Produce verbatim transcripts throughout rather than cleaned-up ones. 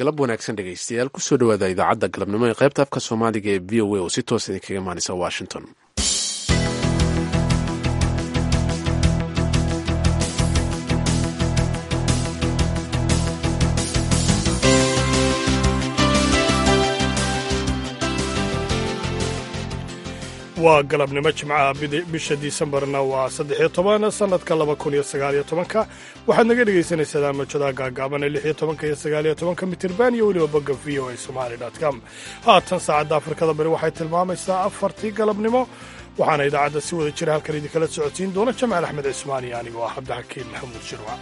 galab wanaagsan dhegaystayaal kusoo dhawaada idaacadda galabnimo ee qaybta afka soomaaliga ee v o a oo si toos idinkaga imaanaysa washington. waa galabnimo jimcaha bisha disembarna waa saddexiyo toban sanadka laba kun iyo sagaaliyo tobanka waxaad naga dhegaysanaysaa mawjadaha gaagaaban ee lixiyo tobanka iyo sagaaliyo tobanka mitirban iyo weliba bogga v o a somali dot com. haatan saacadda afrikada bari waxay tilmaamaysaa afartii galabnimo waxaana idaacadda si wada jira halkan idinkala socodsiin doona jamaal axmed cismaan iyo anigoo ah cabdixakiin maxamuud shirwac.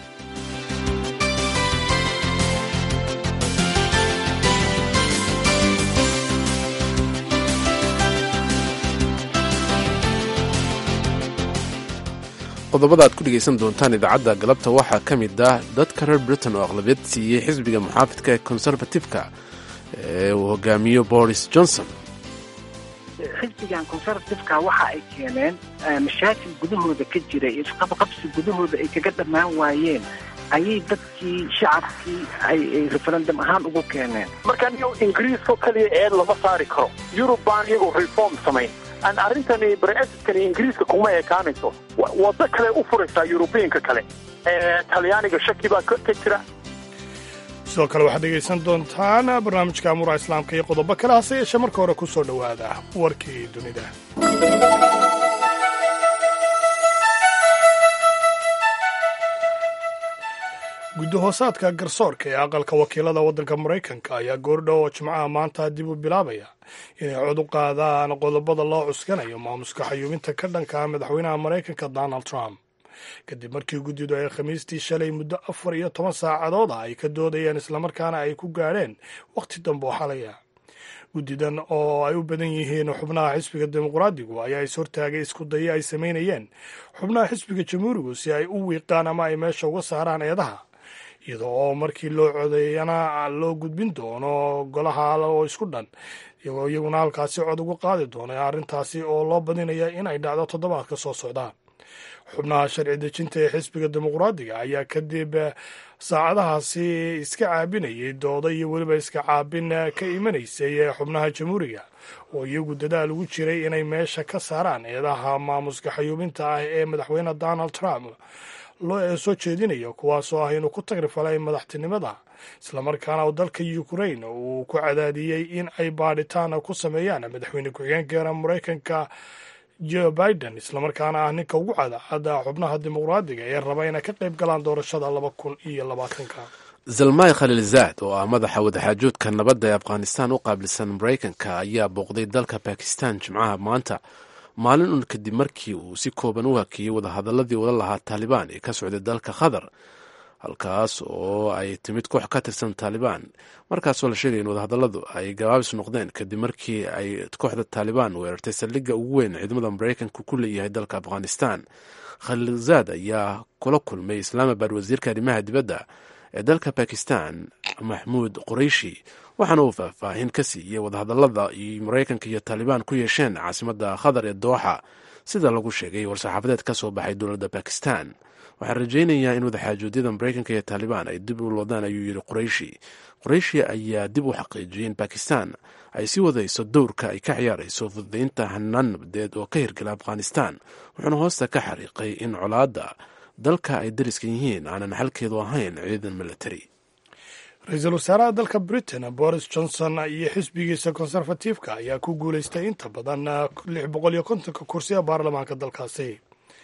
qodobada aad ku dhegaysan doontaan idaacadda galabta waxaa ka mid ah dadka reer britain oo aqlabiyad siiyey xisbiga muxaafidka ee conservative-ka ee uu hogaamiyo boris johnson. xisbigan conservative-ka waxa ay keeneen mashaakil gudahooda ka jira iyo isqabqabsi gudahooda ay kaga dhammaan waayeen ayay dadkii shacabkii ay referendum ahaan ugu keeneen. marka niyo ingiriiskoo kaliya eed lama saari karo yurub baan iyagoo reform samayn aan arrintani brexit-kani ingiriiska kuma ekaanayso waddo kale u furaysaa yurubiyanka kale ee talyaaniga shaki baa ka jira. sidoo kale waxaad dhegaysan doontaan barnaamijka amuuraha islaamka iyo qodobo kale hase yeeshee marka hore ku soo dhowaada warkii dunida. gudahoosaadka garsoorka ee aqalka wakiilada waddanka maraykanka ayaa goordhow oo jimcaha maanta dib u bilaabaya inay cod u qaadaan qodobada loo cuskanayo maamuska xayuubinta ka dhanka madaxweynaha maraykanka donald trump kadib markii guddidu ay khamiistii shalay muddo afar iyo toban saacadood ah ay ka doodayeen islamarkaana ay ku gaadheen wakhti dambe oo xalaya. guddidan oo ay u badan yihiin xubnaha xisbiga dimuqraadigu ayaa is hortaagay isku dayo ay samaynayeen xubnaha xisbiga jamhuurigu si ay u wiiqaan ama ay meesha uga saaraan eedaha iyadoo oo markii loo codeeyana loo gudbin doono golaha oo isku dhan iyagoo iyaguna halkaasi cod ugu qaadi doona arrintaasi oo loo badinaya in ay dhacdo toddobaadka soo socda. xubnaha sharci dejinta ee xisbiga dimuqraadiga ayaa kadib saacadahaasi iska caabinayay dooda iyo weliba iska caabin ka imanaysay ee xubnaha jamhuuriga oo iyagu dadaal ugu jiray inay meesha ka saaraan eedaha maamuska xayuubinta ah ee madaxweyne donald trump loo soo jeedinayo kuwaasoo ah inuu ku tagrifalay madaxtinimada islamarkaana dalka ukraine uu ku cadaadiyey in ay baadhitaan ku sameeyaan madaxweyne ku-xigeenka maraykanka joe biden islamarkaana ah ninka ugu cadcada xubnaha dimuqraadiga ee raba inay ka qayb galaan doorashada laba kun iyo labaatanka. zalmay khaliilzaad oo ah madaxa wadaxaajoodka nabadda ee afghanistan u qaabilsan maraykanka ayaa booqday dalka bakistan jimcaha maanta maalin un kadib markii uu si kooban u hakiyey wadahadaladii ula lahaa taalibaan ee ka socday dalka qatar halkaas oo ay timid koox ka tirsan taalibaan markaasoo la sheegaya in wadahadalladu ay gabaabis noqdeen kadib markii ay kooxda taalibaan weerartay saldhigga ugu weyn ciidamada maraykanka ku leeyahay dalka afghanistan. khaliilzaad ayaa kula kulmay islaamabad wasiirka arrimaha dibadda ee dalka bakistan maxmuud qurayshi waxaana uu faahfaahin ka siiyey wadahadallada iyo maraykanka iyo taalibaan ku yeesheen caasimadda qatar ee dooxa sida lagu sheegay war-saxaafadeed ka soo baxay dowladda bakistan. waxaan rajaynayaa in wadaxaajoodyada maraykanka iyo taalibaan ay dib u loodaan ayuu yidhi qurayshi. qurayshi ayaa dib u xaqiijiyey in bakistan ay sii wadayso dowrka ay ka ciyaarayso fududaynta hanaan nabadeed oo ka hirgala afghanistan wuxuuna hoosta ka xariiqay in colaadda dalka ay dariska yihiin aanan xalkeedu ahayn ciidan military. ra-iisul wasaaraha dalka britain boris johnson iyo xisbigiisa conservative-ka ayaa ku guulaystay inta badan lix boqol iyo kontonka kursi ee baarlamaanka dalkaasi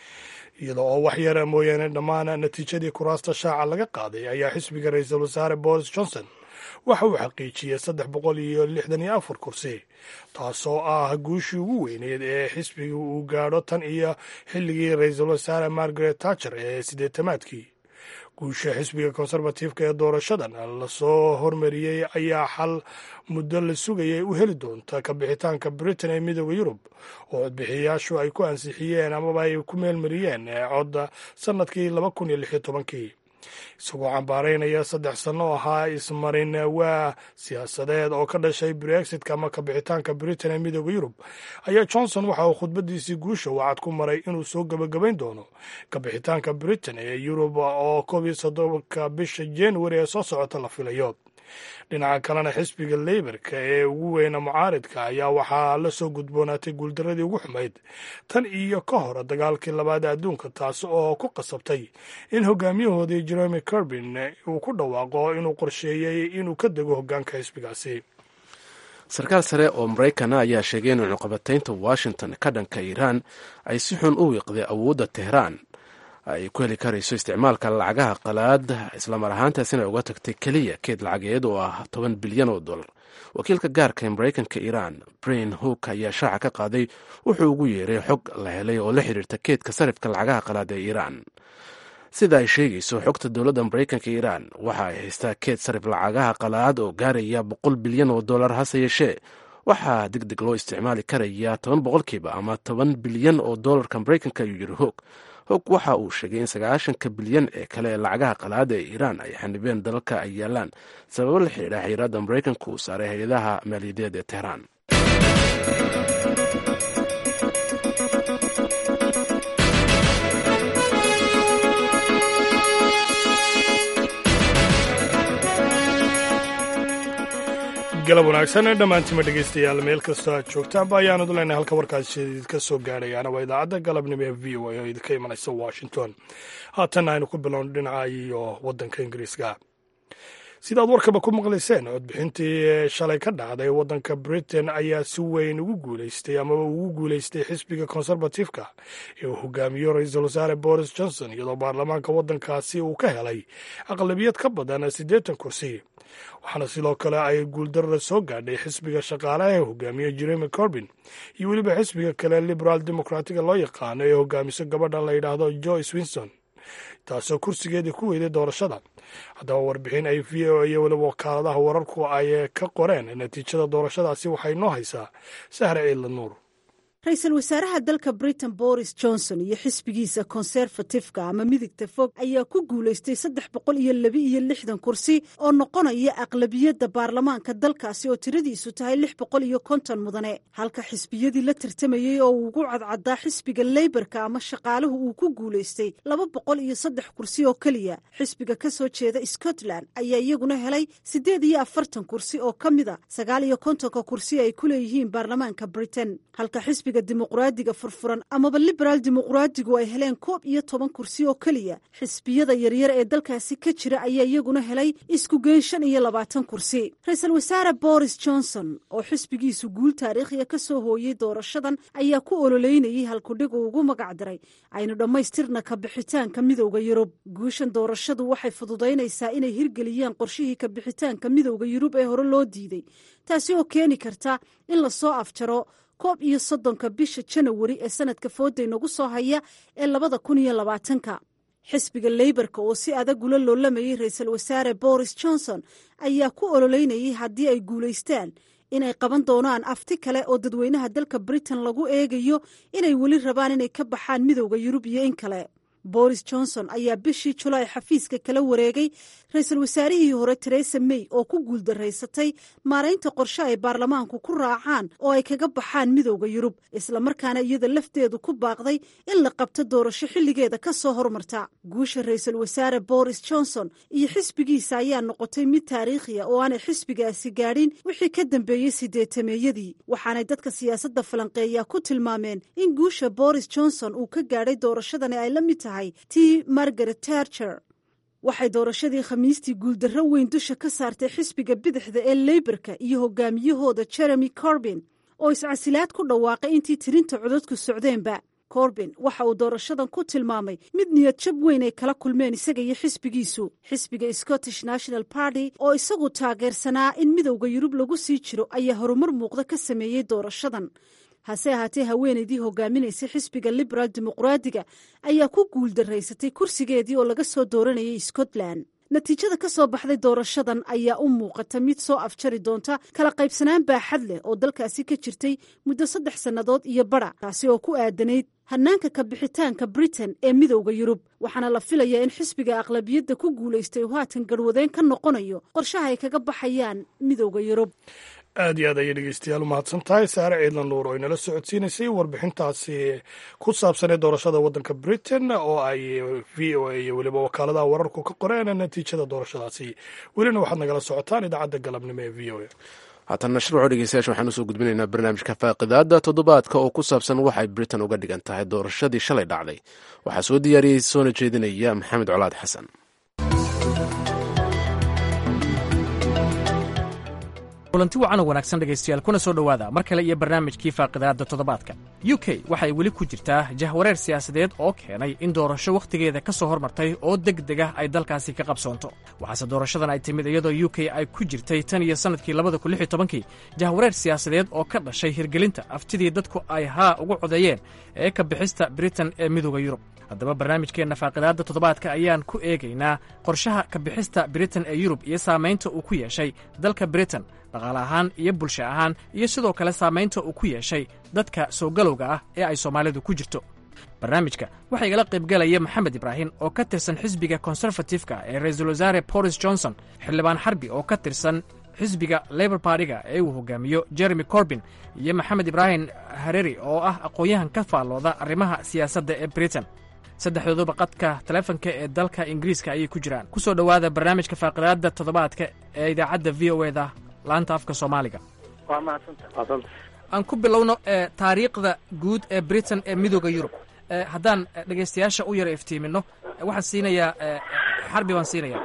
iyadoo oo wax yara mooyaane dhammaan natiijadii kuraasta shaaca laga qaaday ayaa xisbiga ra-iisul wasaare boris johnson waxa uu xaqiijiyey saddex boqol iyo lixdan iyo afar kursi taasoo ah guushii ugu weyneed ee xisbiga uu gaadho tan iyo xilligii ra-iisul wasaare margaret thatcher ee siddeetamaadkii. guusha xisbiga conservative-ka ee doorashadan lasoo hormariyey ayaa xal muddo la sugayay u heli doonta ka bixitaanka britain ee midooda yurub oo codbixiyayaashu ay ku ansixiyeen amaba ay ku meelmariyeen codda sanadkii laba kun iyo lix iyo tobankii isagoo cambaaraynaya saddex sanno ahaa ismarin waa siyaasadeed oo ka dhashay brexitka ama kabixitaanka britain ee midooda yurub ayaa johnson waxa uu khudbadiisii guusha wacad ku maray inuu soo gebagabayn doono kabixitaanka britain ee yurub oo koob iyo soddonka bisha january ee soo socota la filayo. dhinaca kalena xisbiga leybarka ee ugu weyna mucaaridka ayaa waxaa la soo gudboonaatay guuldaradii ugu xumayd tan iyo ka hor dagaalkii labaad adduunka taas oo ku qasabtay in hogaamiyahoodii jeremy corbyn uu ku dhawaaqo inuu qorsheeyey inuu ka dego hoggaanka xisbigaasi. sarkaal sare oo maraykana ayaa sheegay in cunuqabataynta washington ka dhanka iiraan ay si xun u wiiqday awoodda tehraan ay ku heli karayso isticmaalka lacagaha qalaad islamar ahaantaasina uga tagtay keliya keed lacageed oo ah toban bilyan oo dollar. wakiilka gaarka ee maraykanka iiraan brain hook ayaa shaaca ka qaaday wuxuu ugu yeeray xog la helay oo la xiriirta keedka sarifka lacagaha qalaad ee iiraan. sida ay sheegayso xogta dowladda maraykanka iiraan waxa ay haystaa keed sarif lacagaha qalaad oo gaaraya boqol bilyan oo dollar, hase yeeshee waxaa deg deg loo isticmaali karaya toban boqolkiiba ama toban bilyan oo dollarka maraykanka ayuu yiri hoog. hog waxa uu sheegay in sagaashanka bilyan ee kale ee lacagaha qalaada ee iiraan ay xanibeen dalalka ay yaalaan sababo la xidhiidha xiriirada maraykanka uu saaray hay-adaha maaliyadeed ee tehraan. galab wanaagsan dhammaantiima dhegaystayaal meel kastoo aad joogtaanba ayaanu duleynay halka warkaas idinka soo gaadhayaana waa idaacadda galabnimo ee v o a oo idinka imanaysa washington. haatanna aynu ku bilowno dhinaca iyo waddanka ingiriiska. sidaad warkaba ku maqlayseen codbixintii shalay ka dhacday waddanka britain ayaa si weyn ugu guulaystay amaba ugu guulaystay xisbiga konserbatifka ee uu hogaamiyo ra-iisul wasaare boris johnson iyadoo baarlamaanka waddankaasi uu ka helay aqlabiyad ka badan siddeetan kursi. waxaana sidoo kale ay guuldarada soo gaadhay xisbiga shaqaalaha ee hogaamiyo jeremy corbyn iyo weliba xisbiga kale liberal democratiga loo yaqaano ee hogaamiso gabadha la yidhaahdo joyce winson taasoo kursigeedii ku weyday doorashada. haddaba warbixin ay v o iyo weliba wakaaladaha wararku ay ka qoreen natiijada doorashadaasi waxay noo haysaa sahre ciidla nuur. ra-iisul wasaaraha dalka britain boris johnson iyo xisbigiisa konserfatifka ama midigta fog ayaa ku guulaystay saddex boqol iyo laba iyo lixdan kursi oo noqonaya aqlabiyadda baarlamaanka dalkaasi oo tiradiisu tahay lix boqol iyo konton mudane, halka xisbiyadii la tartamayey oo uu ugu cadcadaa xisbiga leybarka ama shaqaaluhu uu ku guulaystay laba boqol iyo saddex kursi oo keliya. xisbiga ka soo jeeda scotland ayaa iyaguna helay siddeed iyo afartan kursi oo ka mida sagaal iyo kontonka kursi ay ku leeyihiin baarlamaanka britain, halka xisbiga dimuqraadiga furfuran amaba liberaal dimuqraadigu ay heleen koob iyo toban kursi oo keliya. xisbiyada yaryar ee dalkaasi ka jira ayaa iyaguna helay isku geyn shan iyo labaatan kursi. ra-iisul wasaare boris johnson oo xisbigiisu guul taariikhiya ka soo hooyey doorashadan ayaa ku ololeynayay halkudhig uu ugu magac diray aynu dhammaystirna ka bixitaanka midowda yurub. guushan doorashadu waxay fududaynaysaa inay hirgeliyaan qorshihii ka bixitaanka midowda yurub ee hore loo diiday, taasi oo keeni karta in lasoo afjaro koob iyo soddonka bisha janawari ee sanadka fooda inagu soo haya ee labada kun iyo labaatanka. xisbiga leybarka oo si adag ula loolamayay ra-iisul wasaare boris johnson ayaa ku ololeynayay haddii ay guulaystaan inay qaban doonaan afti kale oo dadweynaha dalka britain lagu eegayo inay weli rabaan inay ka baxaan midowda yurub iyo in kale. boris johnson ayaa bishii julaay xafiiska kala wareegay ra-iisul wasaarihii hore teresa may oo ku guuldaraysatay maaraynta qorshe ay baarlamaanku ku raacaan oo ay kaga baxaan midowda yurub, islamarkaana iyada lafteedu ku baaqday in la qabto doorasho xilligeeda ka soo hormarta. guusha ra-iisul wasaare boris johnson iyo xisbigiisa ayaa noqotay mid taariikhiya oo aanay xisbigaasi gaadhin wixii ka dambeeyey sideetameeyadii, waxaanay dadka siyaasadda falanqeeya ku tilmaameen in guusha boris johnson uu ka gaadhay doorashadani ay la mid tahay tii margaret thatcher. waxay doorashadii khamiistii guuldarro weyn dusha ka saartay xisbiga bidixda ee leybarka iyo hogaamiyahooda jeremy corbyn oo iscasilaad ku dhawaaqay intii tirinta codadku socdeenba. corbyn waxa uu doorashadan ku tilmaamay mid niyad jab weyn ay kala kulmeen isaga iyo xisbigiisu. xisbiga scottish national party oo isagu taageersanaa in midowda yurub lagu sii jiro ayaa horumar muuqda ka sameeyey doorashadan. hase ahaatee haweenaydii hogaaminaysay xisbiga liberaal dimuqraadiga ayaa ku guuldaraysatay kursigeedii oo laga soo dooranayay scotland. natiijada ka soo baxday doorashadan ayaa u muuqata mid soo afjari doonta kala qaybsanaan baaxad leh oo dalkaasi ka jirtay muddo saddex sannadood iyo badha, taasi oo ku aadanayd hannaanka ka bixitaanka britain ee midowda yurub. waxaana la filayaa in xisbiga aqlabiyadda ku guulaystay uu haatan garwadeen ka noqonayo qorshaha ay kaga baxayaan midowda yurub. aad iyo aad ayay dhegeystayaal u mahadsan tahay saare ciidlan nuur oo inala socodsiinaysay warbixintaasi ku saabsanee doorashada waddanka britain oo ay v o a iyo weliba wakaaladaha wararku ka qoreen natiijada doorashadaasi welina waxaad nagala socotaan idaacadda galabnimo ee v o a haatan nashruuco dhegeystayaasha waxaan usoo gudbinaynaa barnaamijka faaqidaada toddobaadka oo ku saabsan waxay britain uga dhigan tahay doorashadii shalay dhacday waxaa soo diyaariyey soona jeedinaya maxamed colaad xasan. kulanti wacan oo wanaagsan dhegaystayaal kuna soo dhowaada mar kale iyo barnaamijkii faaqidaada toddobaadka. u k waxay weli ku jirtaa jahwareer siyaasadeed oo keenay in doorasho wakhtigeeda ka soo hormartay oo degdeg ah ay dalkaasi ka qabsoonto. waxaase doorashadan ay timid iyadoo u k ay ku jirtay tan iyo sannadkii labada kun lix iyo tobankii jahwareer siyaasadeed oo ka dhashay hirgelinta aftidii dadku ay haa ugu codeeyeen ee ka bixista britain ee midooda yurub. haddaba barnaamijkeenna faaqidaadda toddobaadka ayaan ku eegaynaa qorshaha ka bixista britain ee yurub iyo saamaynta uu ku yeeshay dalka britain dhaqaale ahaan iyo bulsho ahaan iyo sidoo kale saamaynta uu ku yeeshay dadka soo galowga ah ee ay soomaalidu ku jirto. barnaamijka waxaa igala qaybgalaya maxamed ibraahim oo ka tirsan xisbiga konserfatifka ee ra-iisul wasaare boris johnson, xildhibaan xarbi oo ka tirsan xisbiga labor bartiga ee uu hogaamiyo jeremy corbin, iyo maxamed ibraahim hareri oo ah aqoon-yahan ka faallooda arrimaha siyaasadda ee britain. saddexdooduba qadka taleefanka ee dalka ingiriiska ayay ku jiraan. ku soo dhowaada barnaamijka faaqidaadda toddobaadka ee idaacadda v o eda laanta afka soomaaliga. waa mahadsantahay. aan ku bilowno ee taariikhda guud ee britain ee midooda yurub. haddaan dhegaystayaasha u yara iftiimino waxaan siinayaa xarbi baan siinayaa.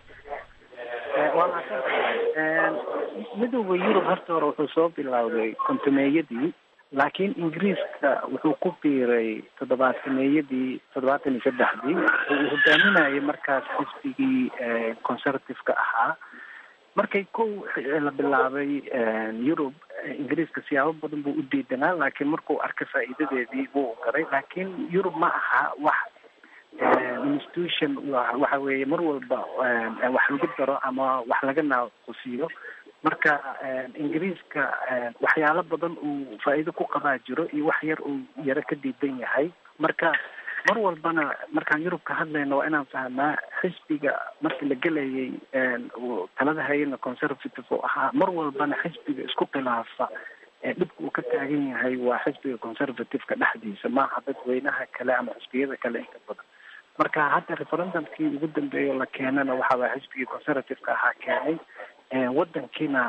waa mahadsantahay. midooda yurub horta hore wuxuu soo bilowday kontumeeyadii, laakiin ingiriiska wuxuu ku biiray toddobaatameeyadii toddobaatan iyo saddexdii oo uu hogaaminayay markaas xisbigii conservative-ka ahaa. markay kow la bilaabay yurub, ingiriiska siyaabo badan buu u diidanaa, laakiin markuu arkay faa'iidadeedii wuu garay. laakiin yurub ma aha wax institution waxa weeye mar walba wax lagu daro ama wax laga naaqusiyo. marka ingiriiska waxyaalo badan uu faa'iido ku qabaa jiro iyo wax yar uu yaro ka diidan yahay. marka mar walbana markaan yurub ka hadlayno waa inaan fahnaa xisbiga markii la gelayay talada hayana conservative oo ahaa, mar walbana xisbiga isku khilaafa ee dhibka uu ka taagan yahay waa xisbiga conservative-ka dhexdiisa, maaha dadweynaha kale ama xisbiyada kale inta badan. marka hadda referendumkii ugu dambeeya la keenana waxa waa xisbigii conservative-ka ahaa keenay. wadankiina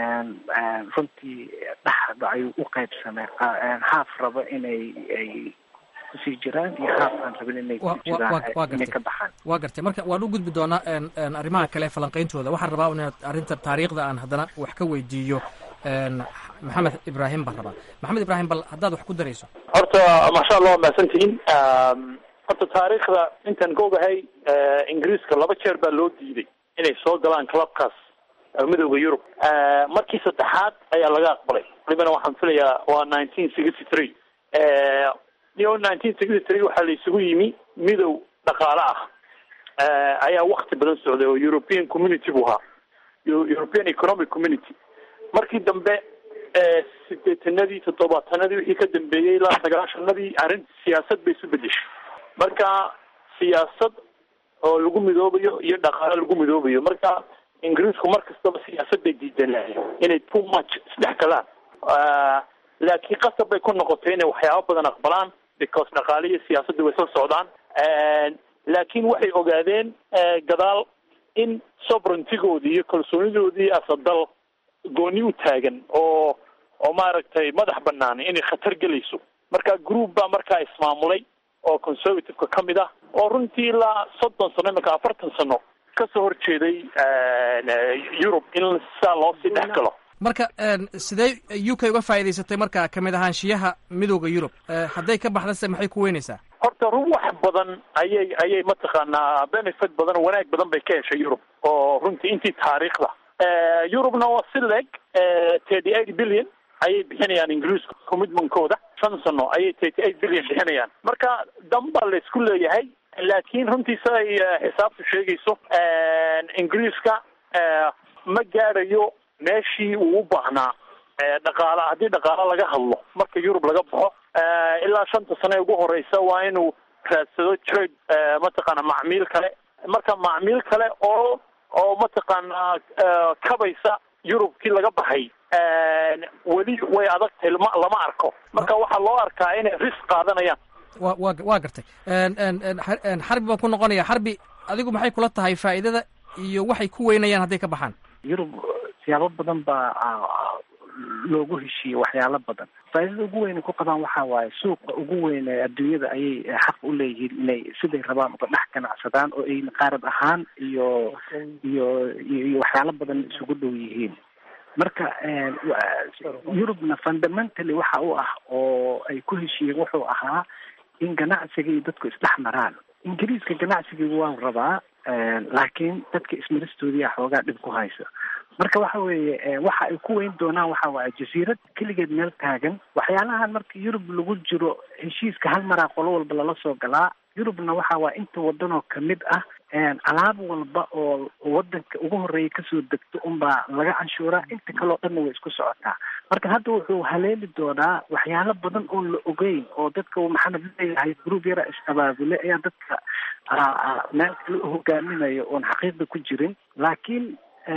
runtii dhexda ayuu u qaybsamay, haaf rabo inay ay kusii jiraan iyo haaf aan rabin inay kusii jiraan inay ka baxaan. waa gartay. marka waan u gudbi doonaa arrimaha kale falanqayntooda. waxaan rabaa in arrinta taariikhda aan haddana wax ka weydiiyo maxamed ibraahim baan rabaa. maxamed ibraahim, bal haddaad wax ku darayso. horta maasha allah waa mahadsantihiin. horta taariikhda intaan ka ogahay ingiriiska laba jeer baa loo diiday inay soo galaan clubkaas midooda yurub. markii saddexaad ayaa laga aqbalay, walibana waxaan filayaa waa nineteen sixty three. iyo nineteen sixty three waxaa la isugu yimi midow dhaqaale ah ayaa wakti badan socday oo European Community buu ahaa, European Economic Community. markii dambe sideetanadii toddobaatanadii wixii ka dambeeyey ilaa sagaashanadii arrin siyaasad bay isu bedeshay. marka siyaasad oo lagu midoobayo iyo dhaqaale lagu midoobayo. marka ingiriisku mar kastaba siyaasad bay diidanayeen inay too much isdhex galaan, laakiin qasab bay ku noqotay inay waxyaabo badan aqbalaan because dhaqaale iyo siyaasadda way soo socdaan. laakiin waxay ogaadeen gadaal in sovereigntigoodii iyo kalsoonidoodii asadal gooni u taagan oo oo maaragtay madax banaan inay khatar gelayso. marka group baa markaa ismaamulay oo conservative-ka ka mid ah oo runtii ilaa soddon sano marka afartan sano kasoo horjeeday yurub in saa loo sii dhex galo. marka sidee u k uga faa'iidaysatay marka kamid ahaanshiyaha midooda yurub? hadday ka baxdase maxay ku weynaysaa? horta run wax badan ayay ayay mataqaanaa benefit badan wanaag badan bay ka heshay yurub oo runtii intii taariikhda. yurubna waa si leeg thirty eight billion ayay bixinayaan ingiriisku commitmentkooda. shan sano ayay thirty eight billion bixinayaan. marka dambaa la isku leeyahay, laakiin runtii siday xisaabtu sheegayso ingiriiska ma gaadhayo meeshii uu u baahnaa dhaqaala. haddii dhaqaalo laga hadlo marka yurub laga baxo ilaa shanta sano ee ugu horeysa waa inuu raadsado trade mataqaana macmiil kale. marka macmiil kale oo oo mataqaanaa kabaysa yurub kii laga baxay weli way adag tahay lama lama arko marka waxaa loo arkaa inay risk qaadanayaan. wa wa waa gartay xarbi baan ku noqonaya. xarbi adigu maxay kula tahay faa'iidada iyo waxay ku weynayaan hadday ka baxaan? yurub siyaabo badan baa loogu heshiiyey waxyaalo badan. faa'iidada ugu weyn ku qabaan waxaa waaye suuqa ugu weyn ee adduunyada ayay xaq u leeyihiin inay siday rabaan uga dhex ganacsadaan oo ay qaarad ahaan iyo iyo iyo waxyaalo badan isugu dhow yihiin. marka yurubna fundamentally waxa u ah oo ay ku heshiiyeen wuxuu ahaa in ganacsiga iyo dadku isdhex maraan. ingiriiska ganacsigiigu waa rabaa laakiin dadka ismaristoodiiya xoogaa dhib ku haysa. marka waxa weeye waxa ay ku weyn doonaan waxa waaye jasiirad keligeed meel taagan. waxyaalahan marka yurub lagu jiro heshiiska hal maraa qolo walba lala soo galaa. yurubna waxa waa inta wadanoo kamid ah alaab walba oo wadanka ugu horeeya kasoo degto unbaa laga canshuuraa, inta kaleo dhanna way isku socotaa. marka hadda wuxuu haleeli doonaa waxyaalo badan oo la ogeyn oo dadka maxamed leeyahay group yara is-abaabule ayaa dadka meel kale u hogaaminayo oon xaqiiqda ku jirin. laakiin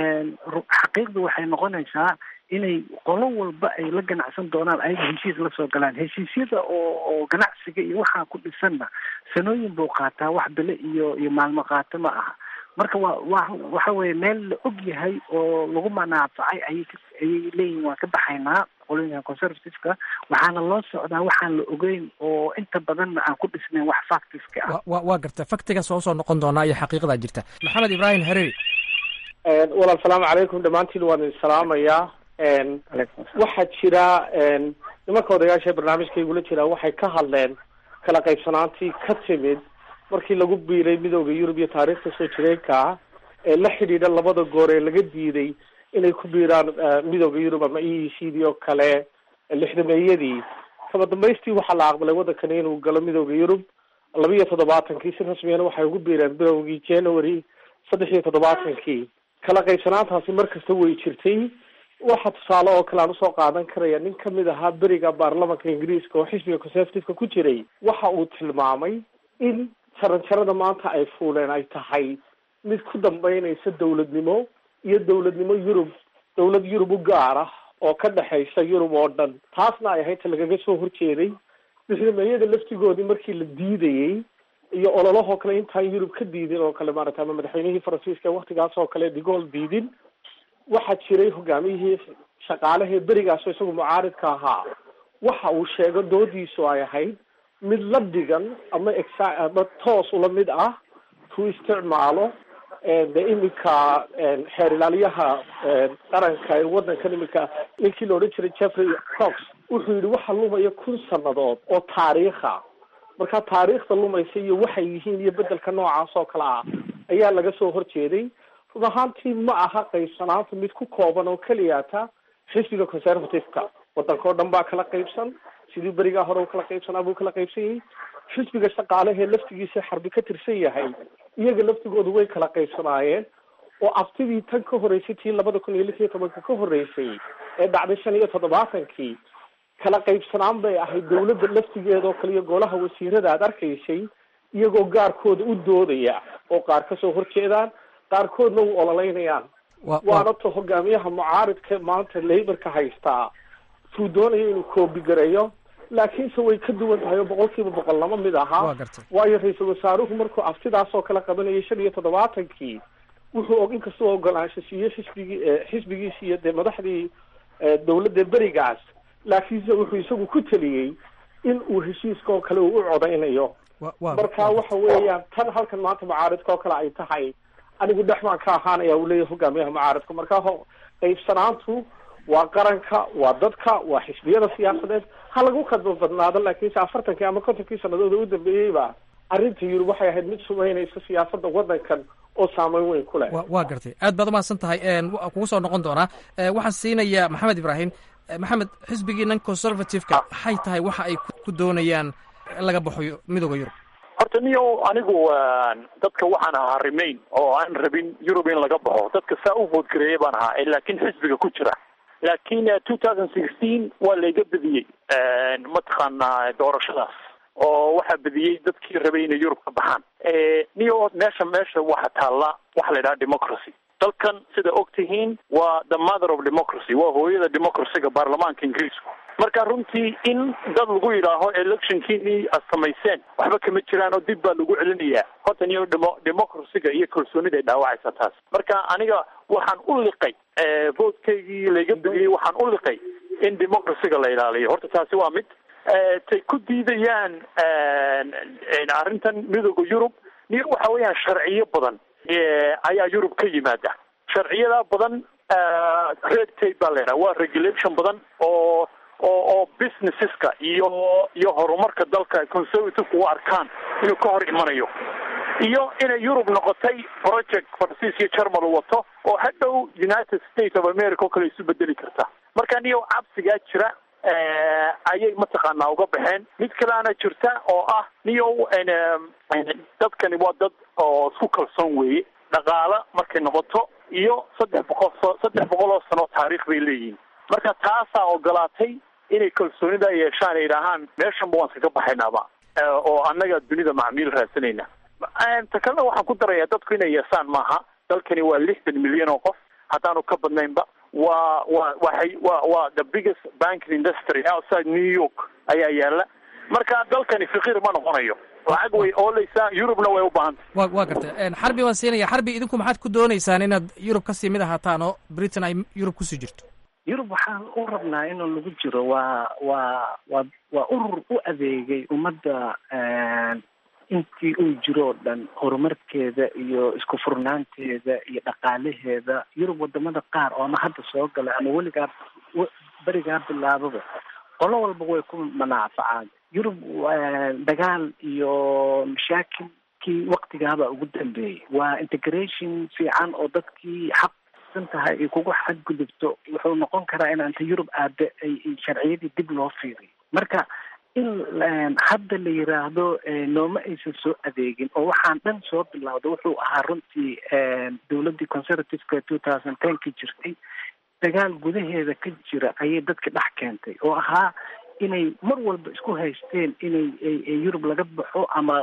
xaqiiqda waxay noqonaysaa inay qolo walba ay la ganacsan doonaan ayaga heshiis la soo galaan. heshiisyada oo oo ganacsiga iyo waxaa ku dhisanna sanooyin buu qaataa, wax bele iyo iyo maalmo qaato ma aha. marka waa wa waxa weeye meel la og yahay oo lagu manaafacay ayay ayay leeyihin waan ka baxaynaa qolooyinka conservativeka, waxaana loo socdaa waxaan la ogeyn oo inta badanna aan ku dhisnayn wax factiska ah. wa waa garta factiga soo soo noqon doonaa iyo xaqiiqada jirta. maxamed ibraahim hareeri. walaal salaamu calaykum dhammaantiin waan idin salaamayaa. waxaa jira nimanka odayaasha barnaamijkaygula jiraa waxay ka hadleen kala qaybsanaantii ka timid markii lagu biiray midooda yurub iyo taariikhda soo jireenka ee la xidhiidha labada goor ee laga diiday inay ku biiraan midooda yurub ama e e c d oo kale lixdameeyadii. kaba dambaystii waxaa la aqbalay waddankani inuu galo midooda yurub laba iyo toddobaatankii si rasmiyana waxay ugu biireen bilowgii january saddex iyo toddobaatankii. kala qaybsanaantaasi mar kasta way jirtay. waxa tusaale oo kale aan usoo qaadan karaya nin kamid ahaa beriga baarlamanka ingiriiska oo xisbiga conservativeka ku jiray waxa uu tilmaamay in jaranjarada maanta ay fuuleen ay tahay mid ku dambeynaysa dawladnimo iyo dawladnimo yurub dawlad yurub u gaar ah oo ka dhexaysa yurub oo dhan. taasna ay ahayd ta lagaga soo horjeeday lixdameeyada laftigoodii markii la diidayey iyo ololahoo kale intaan yurub ka diidin oo kale maarata ama madaxweynihii faransiiska ee waktigaas oo kale digool diidin waxaa jiray hogaamiyihii shaqaalahee berigaasoo isagu mucaaridka ahaa waxa uu sheego doodiisu ay ahayd mid la dhigan ama exa ama toos ula mid ah ku isticmaalo de iminka xeer ilaaliyaha qaranka ee waddankan iminka ninkii la odhan jiray jeffrey cox wuxuu yidhi waxa lumaya kun sannadood oo taariikha. marka taariikhda lumaysa iyo waxay yihiin iyo bedelka noocaas oo kale ah ayaa laga soo horjeeday. run ahaantii ma aha qaybsanaanta mid ku kooban oo keliyata xisbiga conservativeka. waddanka oo dhan baa kala qaybsan, sidii berigaa hore u kala qaybsanaa buu kala qaybsan yahay. xisbiga shaqaalehee laftigiisa xarbi ka tirsan yahay iyaga laftigoodu way kala qaybsanaayeen oo aftidii tan ka horreysay tii labada kun iyo lix iyo tobanka ka horreysay ee dhacday shan iyo toddobaatankii kala qaybsanaan bay ahayd. dawladda laftigeeda oo kale iyo golaha wasiirada aad arkaysay iyagoo gaarkooda u doodaya oo qaar kasoo horjeedaan qaarkoodna u ololeynayaan. waana to hogaamiyaha mucaaridka maanta laborka haystaa suu doonaya inuu koobi gareeyo, laakiinse way ka duwan tahay oo boqol kiiba boqol lama mid ahaa. waayo ra-iisul wasaaruhu markuu aftidaas oo kale qabanayay shan iyo toddobaatankii wuxuu og inkastoo ogolaansho siiyey xisbigii xisbigiisi iyo dee madaxdii dawladda berigaas, laakiinse wuxuu isagu ku teliyey in uu heshiiska oo kale uu u codaynayo. marka waxa weeyaan tan halkan maanta mucaaridka oo kale ay tahay anigu dhex baan ka ahaanaya uu leeyahay hogaamiyaha mucaaridka. marka qaybsanaantu waa qaranka, waa dadka, waa xisbiyada siyaasadeed ha lagu kadba badnaado, laakiinse afartankii ama kontonkii sanadooda u dambeeyeyba arrinta yurub waxay ahayd mid sumeynaysa siyaasada waddankan oo saameyn weyn ku leh. waa gartay, aad baad umahadsan tahay. kugu soo noqon doonaa waxaan siinaya maxamed ibraahim. maxamed, xisbigiinan conservativeka maxay tahay waxa ay ku doonayaan in laga baxo midooda yurub? horta niyo anigu dadka waxaan ahaa remain oo aan rabin yurub in laga baxo. dadka saa u vote gareeyay baan ahaa laakiin xisbiga ku jira. laakiin two thousand sixteen waa layga bediyey mataqaanaa doorashadaas oo waxaa bediyey dadkii rabay inay yurub ka baxaan. niyo meesha meesha waxa taalla waxa la yidhaha democracy. dalkan sida og tihiin waa the mother of democracy, waa hooyada democracyga baarlamaanka ingiriisku. marka runtii in dad lagu yidhaaho electionkiinii ad samayseen waxba kama jiraan oo dib baa lagu celinayaa, horta niyo democracyga iyo kalsoonida ay dhaawacaysa taas. marka aniga waxaan u liqay votekeygii layga bixiyey, waxaan u liqay in democracyga la ilaaliyo. horta taasi waa mid. tay ku diidayaan arrintan midooda Yurub, niyo waxa weeyaan sharciyo badan ayaa Yurub ka yimaada. sharciyada badan red tape baa leedahay, waa regulation badan oo oo oo businesseska iyo iyo horumarka dalka conservative u arkaan inuu ka hor imanayo, iyo inay Yurub noqotay project Faransiis iyo Jarmal wato oo hadhow United States of America oo kale isu bedeli karta. marka niyo cabsigaa jira ayay mataqaanaa uga baxeen. mid kaleana jirta oo ah niyo dadkani waa dad oo isku kalsoon weeye, dhaqaala markay noqoto iyo saddex boqol saddex boqol oo sano taariikh bay leeyihiin. marka taasaa ogolaatay inay kalsoonida yeeshaan, ay yidhaahaan meeshanba waan iskaga baxaynaaba oo annaga dunida macmiil raadsanayna. ta kalena waxaan ku darayaa dadku inay yeesaan maaha. dalkani waa lixdan milyan oo qof haddaanu ka badnaynba. waa waa waxay waa waa the biggest banking industry outside New York ayaa yaala. marka dalkani faqiir ma noqonayo, lacag way oolaysaa. Yurubna way u baahantay. wa waa gartay. xarbi waan siinaya. xarbi, idinku maxaad ku doonaysaan inaad Yurub kasii mid ahaataan oo Britain ay Yurub kusii jirto? Yurub waxaan u rabnaa inuu lagu jiro waa waa waa waa urur u adeegay ummadda intii uu jiro oo dhan, horumarkeeda iyo isku furnaanteeda iyo dhaqaalaheeda. Yurub wadamada qaar oo ama hadda soo gala ama weligaa berigaa bilaababa, qolo walba way ku manaafacaan. Yurub dagaal iyo mashaakilkii waktigaaba ugu dambeeyey. waa integration fiican oo dadkii xaq tahay ay kugu xadgudubto wuxuu noqon karaa in anta Yurub aada ay sharciyadii dib loo fiiriyo. marka in hadda la yiraahdo nooma aysan soo adeegin oo waxaan dhan soo bilowda wuxuu ahaa runtii dowladdii conservative-ka two thousand ten ka jirtay. dagaal gudaheeda ka jira ayay dadka dhex keentay oo ahaa inay mar walba isku haysteen inay Yurub laga baxo ama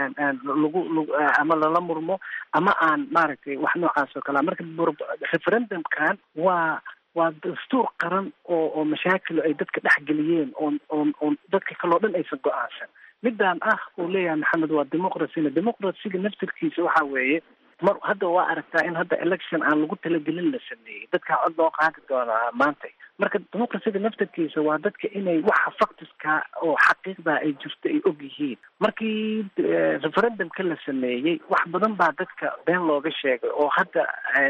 lagu ama lala murmo ama aan maaragtay wax noocaas oo kale. marka referendumkan waa waa dastuur qaran oo oo mashaakil ay dadka dhex geliyeen oo oo dadka kale oo dhan aysan go-aansan. midaan ah uu leeyahay maxamed waa democracy. democracy-ga naftirkiisa waxa weeye mar hadda waa aragtaa in hadda election aan lagu talagelin la sameeyey, dadka cod loo qaadi doonaa maanta. marka democracy-ga naftirkiisa waa dadka inay waxa factiska oo xaqiiqda ay jirto ay og yihiin. markii referendumka la sameeyey wax badan baa dadka been looga sheegay oo hadda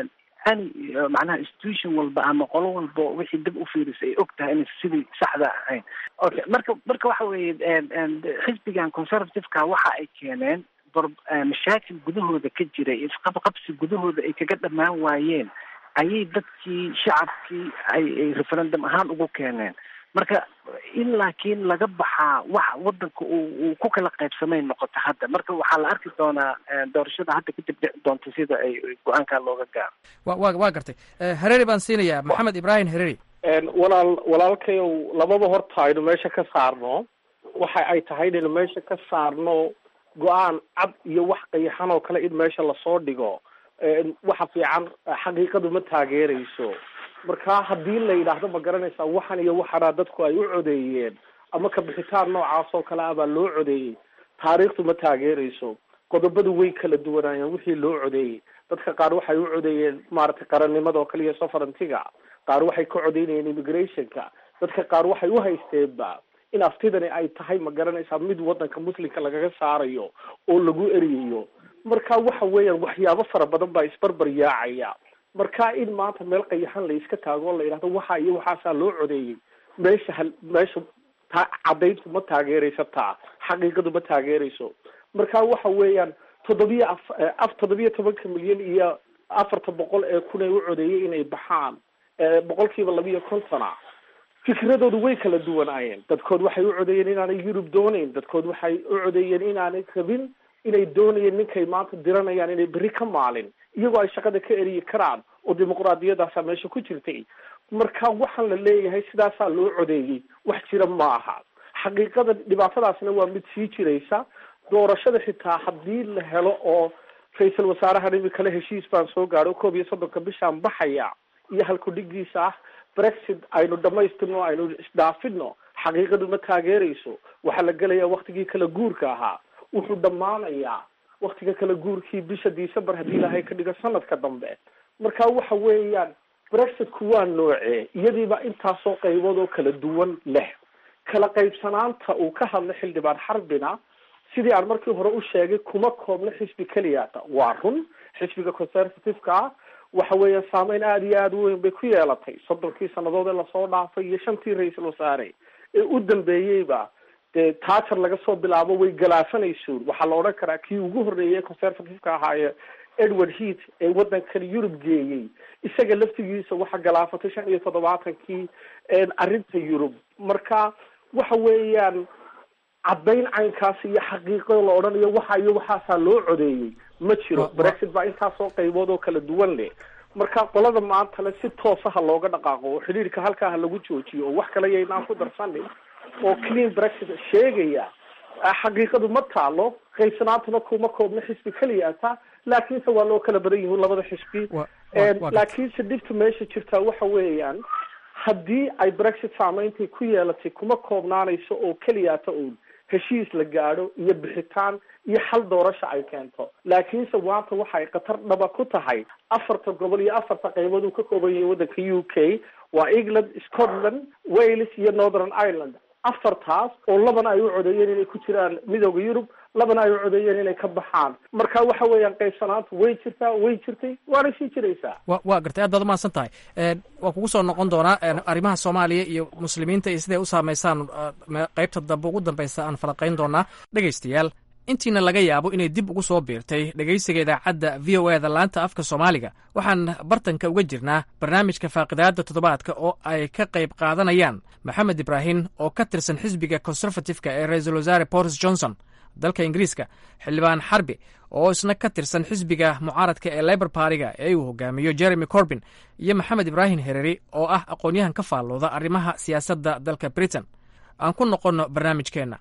ani macnaha institution walba ama qolo walba wixii dib u fiirisay ay og tahay inay sidii saxda ahayn. okay marka marka waxa weeye xisbigan conservative-ka waxa ay keeneen mashaakil gudahooda ka jiray, isqabqabsi gudahooda ay kaga dhammaan waayeen ayay dadkii shacabkii ay referendum ahaan ugu keeneen. marka in laakiin laga baxaa wax wadanka uu ku kala qaybsamay noqoto hadda. marka waxaa la arki doonaa doorashada hadda kadib dhici doonta sida ay go-aankaa looga gaaro. wa wa waa gartay. Hareri baan siinayaa maxamed ibrahim Hareri. walaal walaalkayow labada horta aynu meesha ka saarno waxa ay tahay inaynu meesha ka saarno go-aan cad iyo wax qayaxan oo kale in meesha lasoo dhigo. waxa fiican xaqiiqadu ma taageerayso. marka haddii la yidhaahdo ma garanaysaa waxan iyo waxana dadku ay u codeeyeen ama ka bixitaan noocaas oo kale abaa loo codeeyey, taariikhdu ma taageerayso. qodobadu way kala duwanaayeen wixii loo codeeyey. dadka qaar waxay u codeeyeen maaragtay qarannimada oo kale iyo sovereignty-ga, qaar waxay ka codeynayeen immigrationka, dadka qaar waxay u haysteenba in aftidani ay tahay ma garanaysaa mid wadanka muslimka lagaga saarayo oo lagu eriyayo. marka waxa weeyaan waxyaabo fara badan baa isbarbar yaacaya. marka in maanta meel qayaxan la iska taago oo la yidhahdo waxa iyo waxaasaa loo codeeyey, meesha meesha ta cadayntu ma taageeraysa, taa xaqiiqadu ma taageerayso. marka waxa weeyaan toddobiya af af toddobiya tobanka milyan iyo afarta boqol ee kun ay u codeeyey inay baxaan boqolkiiba labiyo kontona. fikradoodu way kala duwanaayeen. dadkood waxay u codeeyeen inaanay Yurub doonayn, dadkood waxay u codeeyeen inaanay rabin, inay doonayeen ninkay maanta diranayaan inay berri ka maalin iyagoo ay shaqada ka eriyi karaan oo dimuqraadiyadaasaa meesha ku jirtay. marka waxaan la leeyahay sidaasaa loo codeeyey wax jira ma aha. xaqiiqada dhibaatadaasna waa mid sii jiraysa. doorashada xitaa haddii la helo oo ra-iisul wasaarahan imikale heshiis baan soo gaadho koob iyo soddonka bishaan baxaya iyo halkudhigiisa ah brexit aynu dhamaystirno aynu isdhaafino xaqiiqadu ma taageerayso waxaa la gelayaa waktigii kala guurka ahaa wuxuu dhammaanayaa waktiga kala guurkii bisha december haddii ilaahay ka dhigo sanadka dambe marka waxa weeyaan brexitku waa noocee iyadiiba intaasoo qaybood oo kala duwan leh kala qaybsanaanta uu ka hadlay xildhibaan xarbina sidii aan markii hore u sheegay kuma koobno xisbi keliyaata waa run xisbiga conservative-ka ah waxa weeya saameyn aada iyo aada u weyn bay ku yeelatay soddonkii sanadood ee lasoo dhaafay iyo shantii ra-iisul wasaare ee u dambeeyeyba dee taajar laga soo bilaabo way galaafanaysuun waxaa la odhan karaa kii ugu horreeyay conservative-ka ahaaye edward heat ee waddankan yurub geeyey isaga laftigiisa waxaa galaafatay shan iyo toddobaatankii arrinta yurub marka waxa weeyaan caddayn caynkaasi iyo xaqiiqo la odhanayo waxa iyo waxaasaa loo codeeyey ma jiro brexit baa intaasoo qaybood oo kala duwan leh marka qolada maanta le si toosaha looga dhaqaaqo oo xidhiirka halkaaha lagu joojiyo oo wax kale yaynaan ku darsanin oo clean brexit sheegaya xaqiiqadu ma taalo qaybsanaantuna kuma koobna xisbi keliyaata laakiinse waa loo kala badan yihiin labada xisbi laakiinse dhibta meesha jirtaa waxa weeyaan haddii ay brexit saameyntay ku yeelatay kuma koobnaanayso oo keliyaata uun heshiis la gaadho iyo bixitaan iyo xal doorasha ay keento laakiinse maanta waxay khatar dhaba ku tahay afarta gobol iyo afarta qaybood uu ka kooban yahay waddanka u k waa england scotland wales iyo northern ireland afartaas oo labana ay u codeeyeen inay ku jiraan midooda yurub labana ay u codeeyeen inay ka baxaan marka waxa weeyaan qaybsanaanta way jirtaa way jirtay waana sii jiraysaa wa waa gartay aad baad umahadsan tahay waa kugu soo noqon doonaa arrimaha soomaaliya iyo muslimiinta iyo siday u saamaysaan qaybta dambe ugu dambaysa aan falaqayn doonaa dhegaystayaal intiina laga yaabo inay dib ugu soo biirtay dhegaysiga idaacadda v o eda laanta afka soomaaliga waxaan bartanka uga jirnaa barnaamijka faaqidaada toddobaadka oo ay ka qayb qaadanayaan maxamed ibraahim oo ka tirsan xisbiga conservative-ka ee ra-iisul wasaare boris johnson dalka ingiriiska xildhibaan xarbi oo isna ka tirsan xisbiga mucaaradka ee labor partiga ee uu hogaamiyo jeremy corbin iyo maxamed ibraahim hereri oo ah aqoon-yahan ka faallooda arrimaha siyaasadda dalka britain aan ku noqonno barnaamijkeenna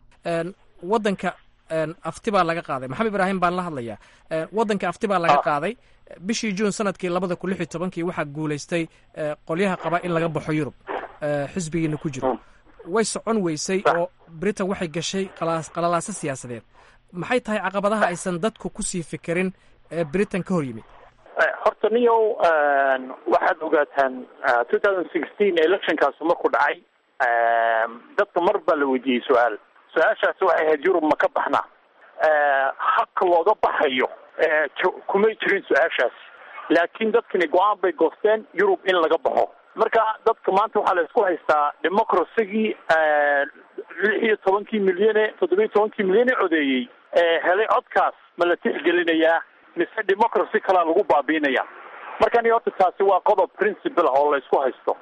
wadanka afti baa laga qaaday maxamed ibraahim baan la hadlayaa waddanka afti baa laga qaaday bishii juun sanadkii labada kun lix iyo tobankii waxaa guulaystay qolyaha qaba in laga baxo yurub xisbigiina ku jiro way socon weysay oo britain waxay gashay qalalaaso siyaasadeed maxay tahay caqabadaha aysan dadku kusii fikirin ee britain ka hor yimid horta niyow waxaad ogaataan two thousand sixteen electionkaasi markuu dhacay dadka mar baa la weydiiyey su-aal su-aashaasi waxay ahayd yurub ma ka baxnaa habka looga baxayo kumay jirin su-aashaas laakiin dadkani go-aan bay goosteen yurub in laga baxo marka dadka maanta waxaa la isku haystaa democracygii lix iyo tobankii milyane toddoba iyo tobankii milyane codeeyey helay codkaas ma la tixgelinayaa mise democracy kalaa lagu baabiinaya marka ni horta taasi waa qodob principle ah oo la isku haysto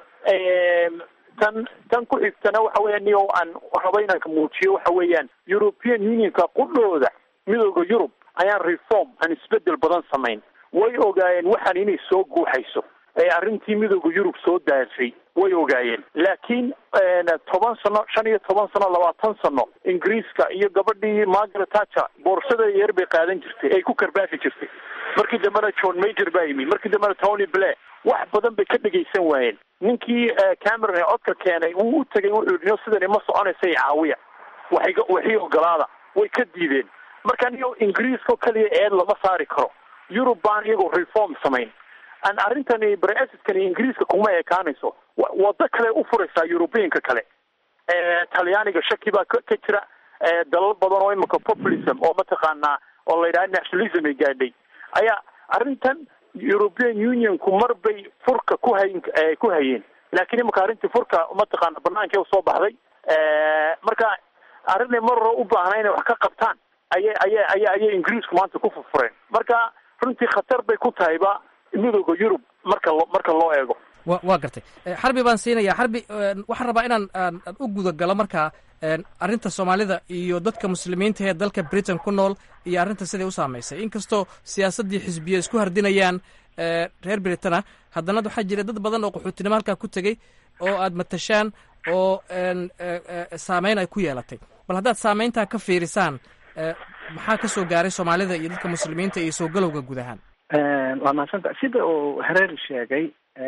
tan tan ku xigtana waxa weeyaan niyo aan raba inaan ka muujiyo waxa weeyaan European Unionka qudhooda midowga Yurub ayaan reform aan isbedel badan samayn way ogaayeen waxaan inay soo guuxayso ee arrintii midowga Yurub soo daafay way ogaayeen laakiin toban sano shan iyo toban sano labaatan sano Ingiriiska iyo gabadhii Margaret Thatcher boorsada yar bay qaadan jirtay ay ku karbaafi jirtay markii dambena John Major baa yimi markii dambena Tony Blair wax badan bay ka dhageysan waayeen ninkii Cameron ee codka keenay uu u tagay wuxuu yidhi sidani ma soconaysay caawiya waxay waxay ogolaada way ka diideen marka niyo Ingiriiska kaliya eed lama saari karo Europe baan iyagoo reform samayn aan arrintani Brexit-kani Ingiriiska kuma ekaanayso wada kale u furaysaa European-ka kale ee Talyaaniga shaki baa ka jira dalal badan oo imika populism oo mataqaanaa oo la yiraahdo nationalism ay gaadhay ayaa arrintan European Union ku marbay furka ku hayn ku hayeen laakiin imika arrintii furka mataqaanaa banaanka soo baxday ee marka arrinay mar u baahnaa inay wax ka qabtaan ayay ayay ayay Ingiriisku maanta ku furfureen marka runtii khatar bay ku tahayba midowga Yurub marka marka loo eego wa waa gartay xarbi baan siinayaa xarbi waxaan rabaa inaan u guda galo markaa arrinta Soomaalida iyo dadka muslimiinta ee dalka Britain ku nool iyo arrinta sidii u saameysay inkastoo siyaasadii xisbiye isku hardinayaan reer Britain haddana waxaa jira dad badan oo qaxootinimo halkaa ku tagay oo aad matashaan oo saameyn ay ku yeelatay bal haddaad saameyntaa ka fiirisaan maxaa ka soo gaaray soomaalida iyo dadka muslimiinta iyo soo galowga guud ahaan waa mahadsanta sida uu hareer sheegay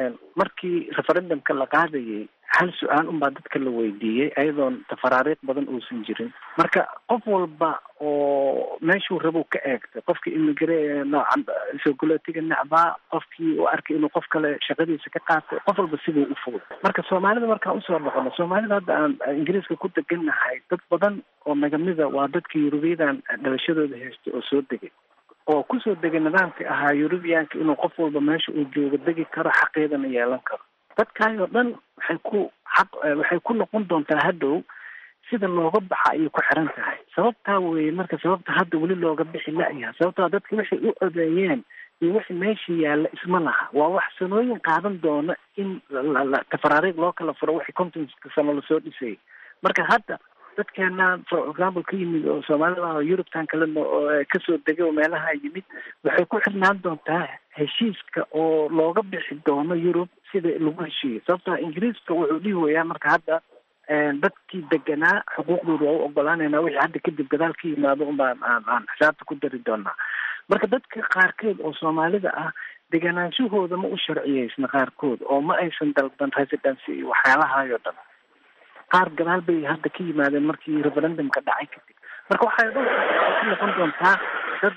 markii referendumka la qaadayay hal su-aal unbaa dadka la weydiiyey ayadoon tafaraariiq badan uusan jirin marka qof walba oo meeshuu rabou ka eegtay qofkii imigre noocan soogolootiga necbaa qofkii u arkay inuu qof kale shaqadiisa ka qaatay qof walba siduu u fogay marka soomaalida markaan usoo noqono soomaalida hadda aan ingiriiska ku degannahay dad badan oo nagamida waa dadka yurubiyadan dhalashadooda haystay oo soo degay oo kusoo degay nidaamka ahaa yurubiyaanka inuu qof walba meesha uu joogo degi karo xaqeedana yeelan karo dadkaayoo dhan waxay ku xaq waxay ku noqon doontaa hadhow sida looga baxa ayay ku xiran tahay sababtaa weeye marka sababta hadda weli looga bixi la-yaha sababtaa dadka waxay u odeeyeen iyo wixii meesha yaalla isma laha waa wax sanooyin qaadan doona in tafaraariiq loo kala furo wixii kontonka sano lasoo dhisayay marka hadda dadkeena for example ka yimid oo soomaalida oo yurubtan kalena oo kasoo degay oo meelaha yimid waxay ku xirnaan doontaa heshiiska oo looga bixi doono yurub sida lagu heshiiyey sababta ingiriiska wuxuu dhihi wayaa marka hadda dadkii deganaa xuquuqdooda waa u ogolaanayna wixii hadda kadib gadaal ka yimaado unbaan aan aan xisaabta ku dari doonaa marka dadka qaarkeed oo soomaalida ah deganaanshahooda ma u sharciyeysna qaarkood oo ma aysan dalban residency iyo waxyaalahaayoo dhan qaar gadaal bay hadda ka yimaadeen markii referendumka dhacay kadib marka waxay dhan ku noqon doontaa dad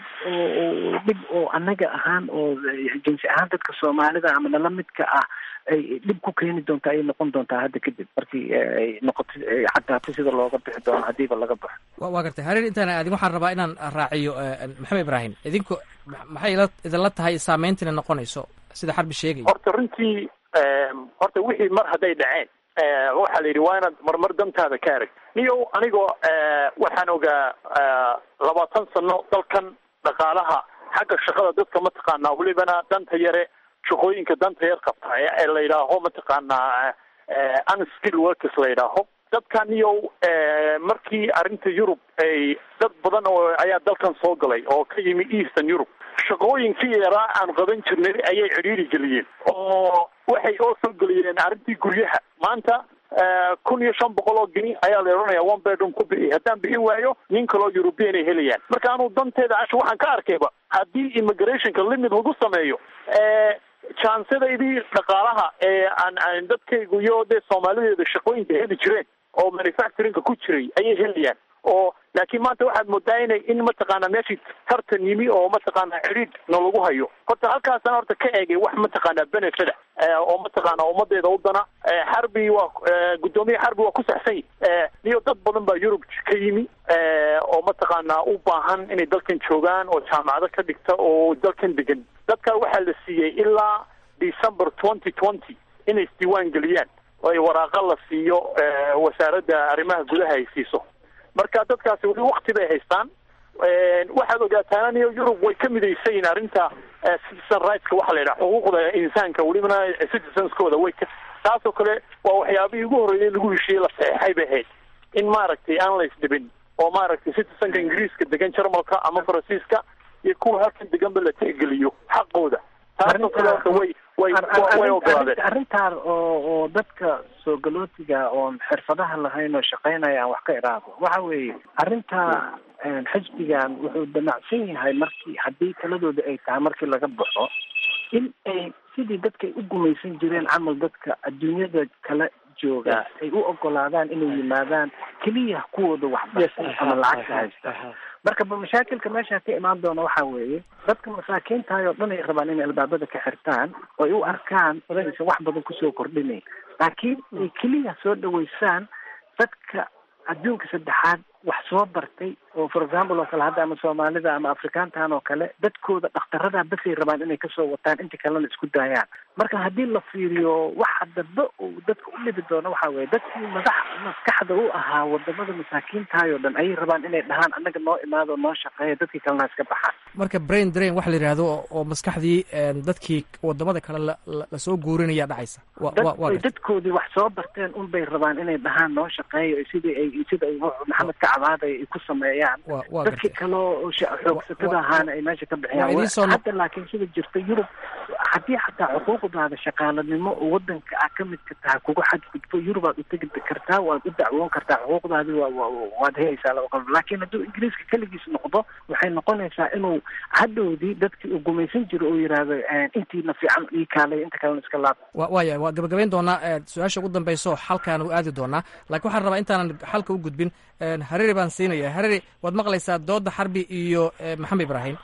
oo dhib oo annaga ahaan oo jinsi ahaan dadka soomaalida ama nala midka ah ay dhib ku keeni doontaa ayay noqon doontaa hadda kadib markii ay noqoto caddaata sida looga bixi doono haddiiba laga baxo waa gartay hareer intaana aadin waxaan rabaa inaan raaciyo maxamed ibraahim idinku maxay ila idinla tahay saameyntina noqonayso sida xarbi sheegay horta runtii horta wixii mar hadday dhaceen waxaa la yidhi waa inaad marmar dantaada ka arag niyo anigoo waxaan ogaa labaatan sano dalkan dhaqaalaha xagga shaqada dadka mataqaanaa welibana danta yare shaqooyinka danta yar qabta ee la yidhaaho mataqaanaa unskill workers la yidhaaho dadkan niyo markii arrinta Yurub ay dad badan oo ayaa dalkan soo galay oo ka yimi Eastern Europe shaqooyinkii yaraa aan qaban jirnay ayay cidhiiri geliyeen oo waxay oo soo geliyeen arrintii guryaha maanta kun iyo shan boqol oo geni ayaa la oranayaa one bedroom ku bixi haddaan bixin waayo nin kaloo European ay helayaan marka anuu danteeda casho waxaan ka arkayba haddii immigrationka limit lagu sameeyo chancedaydii dhaqaalaha ee aan aan dadkaygu iyo dee soomaalideeda shaqooyinka heli jireen oo manufacturingka ku jiray ayay helayaan oo laakiin maanta waxaad moodaa inay in mataqaanaa meeshii tartan yimi oo mataqaanaa cidhiid na lagu hayo horta halkaasaan horta ka eegay wax mataqaanaa benefit oo mataqaanaa ummadeeda u dana xarbi waa guddoomiye xarbi waa ku saxsan iyo dad badan baa Yurub ka yimi oo mataqaanaa u baahan inay dalkan joogaan oo jaamacado ka dhigta oo dalkan degan dadka waxaa la siiyey ilaa December twenty twenty inay isdiiwaan geliyaan oo ay waraaqa la siiyo wasaaradda arrimaha gudaha ay siiso marka dadkaasi weli waqti bay haystaan waxaad ogaataan in Yurub way ka midaysan yihiin arrinta citizen rights-ka waxa la yidhaha xuquuqda insaanka welibana citizenskooda way ka taasoo kale waa waxyaabihii ugu horreeyay lagu heshiiyey la saxeexay bay ahayd in maaragtay aan la isdhibin oo maaragtay citizenka ingiriiska degan jarmalka ama faransiiska iyo kuwa halkan deganba la tixgeliyo xaqooda taasoo kale horta way way way ogolaadeen arrintaan oo oo dadka soo galootiga oon xirfadaha lahayn oo shaqaynaya aan wax ka iraado waxa weeye arrinta xisbigan wuxuu damacsan yahay markii haddii taladooda ay tahay markii laga baxo in ay sidii dadkay u gumaysan jireen camal dadka adduunyada kale jooga ay u ogolaadaan inay yimaadaan keliya kuwooda waxbarasho ama lacagta haysta marka mashaakilka meesha ka imaan doona waxa weeye dadka masaakiintahay oo dhan ay rabaan inay albaabada ka xirtaan oo ay u arkaan inaysan wax badan kusoo kordhinayn laakiin ay keliya soo dhaweysaan dadka adduunka saddexaad wax soo bartay oo for example oo kale hadda ama soomaalida ama afrikaantan oo kale dadkooda dhakhtarada basay rabaan inay kasoo wataan inta kalena isku daayaan marka haddii la fiiriyo waxa dambe uu dadka u dhibi doono waxa weeye dadkii madax maskaxda u ahaa wadamada masaakiintahay oo dhan ayay rabaan inay dhahaan annaga noo imaado noo shaqeeya dadkii kalena iska baxaan marka brain drain waxa la yidhaahdo oo maskaxdii dadkii wadamada kale lasoo guurinaya dhacaysa dadkoodii wax soo barteen unbay rabaan inay dhahaan noo shaqeeyo sidii ay sida ay maxamed ka cabaaday ay ku sameeyaan dadkii kale oo xoogsatada ahaana ay meesha ka bixiyaan hadda laakiin sida jirta Yurub haddii xataa xuquuq xuquuqdaada shaqaalanimo oo wadanka ah ka midka tahay kugu xadgudbo yurubaad u tegi kartaa, waad u dacwoon kartaa, xuquuqdaadi waad helaysaa laba qol. laakiin hadduu ingiriiska keligiis noqdo waxay noqonaysaa inuu hadhowdii dadkii uu gumaysan jiro oo yidhaahdo intiina fiican ii kaalay inta kalena iska laab. waaya waa gabagabayn doonaa su-aasha ugu dambayso xalkaan u aadi doonaa, laakiin waxaan rabaa intaanan xalka u gudbin hariri baan siinaya. hariri waad maqlaysaa dooda Xarbi iyo maxamed ibraahim,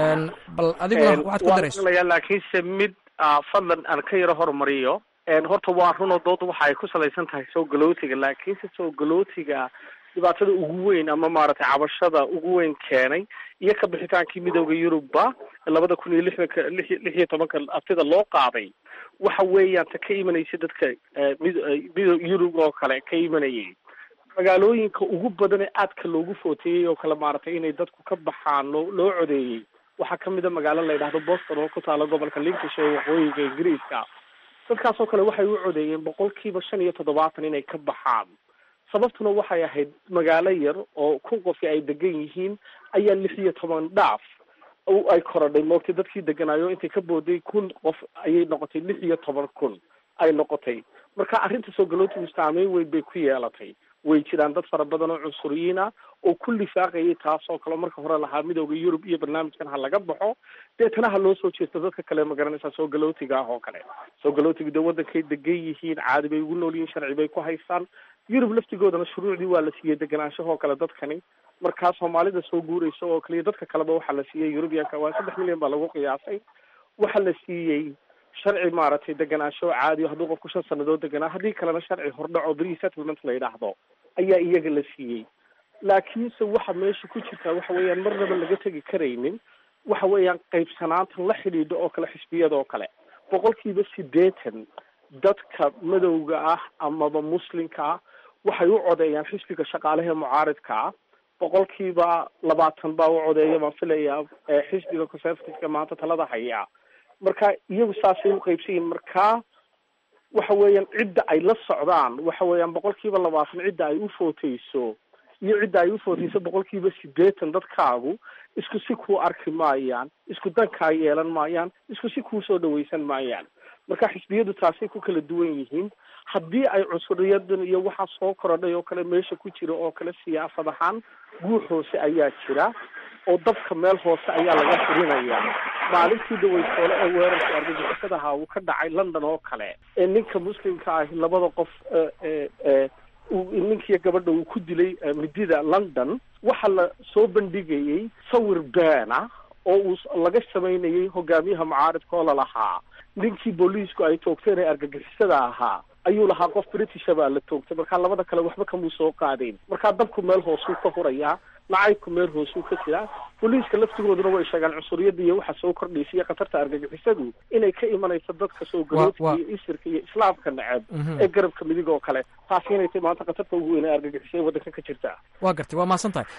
bal adiguna waxaad ku darayso. laakiinse mid fadlan aan ka yaro horumariyo. horta waa runoo dooda waxa ay ku salaysan tahay soo galootiga, laakiinse soo galootiga dhibaatada ugu weyn ama maaragtay cabashada ugu weyn keenay iyo ka bixitaankii midowda Yurubba labada kun iyo lixdanka lix iyo tobanka abtida loo qaaday waxa weeyaan ta ka imanaysa dadka midowda Yurub oo kale ka imanayay magaalooyinka ugu badan ee aadka loogu footeeyey oo kale maaragtay inay dadku ka baxaan loo loo codeeyey waxaa kamid a magaalo la yidhaahdo Boston oo ku taala gobolka Lincolnshire waqooyiga Ingiriiska. dadkaas oo kale waxay u codeeyeen boqolkiiba shan iyo toddobaatan inay ka baxaan. sababtuna waxay ahayd magaalo yar oo kun qof ay degan yihiin ayaa lix iyo toban dhaaf oo ay korodhay moogtay dadkii deganaayo intay ka booday kun qof ayay noqotay lix iyo toban kun ay noqotay. marka arrinta soo galootigu saameyn weyn bay ku yeelatay. way jiraan dad fara badan oo cunsuriyiin ah oo ku lifaaqayay taasoo kale marka hore lahaa midowda Yurub iyo barnaamijkan ha laga baxo deetana ha loo soo jeesto dadka kale magaranaysa soo galootiga ah oo kale. soo galootigu de wadankay degan yihiin, caadi bay ugu nool yihiin, sharci bay ku haystaan. Yurub laftigoodana shuruucdii waa la siiyey deganaanshaha oo kale dadkani. markaa Soomaalida soo guuraysa oo kaliya dadka kaleba waxaa la siiyey Yurubiyanka waa saddex milyan baa lagu qiyaasay. waxaa la siiyey sharci maaragtay deganaansho caadi hadduu qofku shan sanadood deganaa, haddii kalena sharci hordhaco pre-settlement la yidhaahdo ayaa iyaga la siiyey. laakiinse waxa meesha ku jirtaa waxa weeyaan marnaba laga tegi karaynin waxa weeyaan qaybsanaanta la xidhiidho oo kale xisbiyada oo kale. boqolkiiba siddeetan dadka madowga ah amaba muslimka ah waxay u codeeyaan xisbiga shaqaalaha mucaaridka ah. boqolkiiba labaatan baa u codeeya baan filayaa xisbiga conservative-ka maanta talada haya. marka iyagu saasay u qaybsan yihiin. marka waxa weeyaan cidda ay la socdaan waxa weeyaan boqolkiiba labaatan cidda ay u footeyso iyo cidda ay u footeyso boqolkiiba siddeetan dadkaagu isku si kuu arki maayaan, isku dankaa yeelan maayaan, isku si kuu soo dhawaysan maayaan. marka xisbiyadu taasay ku kala duwan yihiin. haddii ay cusuriyadan iyo waxaa soo korodhay oo kale meesha ku jira oo kale siyaasad ahaan guux hoose ayaa jira oo dabka meel hoose ayaa laga furinayaa. maalintii dawaysoole ee weerarka argagixisadaha uu ka dhacay London oo kale ee ninka muslimka ah labada qof ee ee ninkiiyo gabadha uu ku dilay midida London waxaa la soo bandhigayay sawir been ah oo uu laga samaynayay hogaamiyaha mucaaridka oo lalahaa ninkii booliisku ay toogteen ee argagixisada ahaa ayuu lahaa qof British baa la toogtay. markaa labada kale waxba kamuu soo qaadeen. markaa dabku meel hoosuu ka hurayaa, nacaybku meel hoosuu ka jiraa. booliiska laftigooduna way sheegaan cunsuriyada iyo waxa soo kordhaysa iyo khatarta argagixisadu inay ka imanayso dadka soo galootiga iyo isirka iyo islaamka nacab ee garabka midig oo kale. taasi inay tahay maanta khatarta ugu weyn ee argagixisada waddanka ka jirta. waa gartay, waa mahadsan tahay.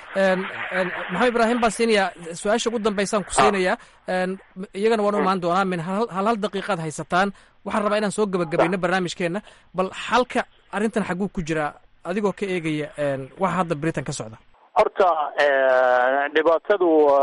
maxamed ibraahim baan siinayaa su-aasha ugu dambaysaan ku siinayaa. iyagana waan u imaan doonaa min hal hal daqiiqaad haysataan. waxaan rabaa inaan soo gabagabayno barnaamijkeena. bal xalka arrintan xagguu ku jiraa adigoo ka eegaya waxa hadda Britain ka socda? horta dhibaatadu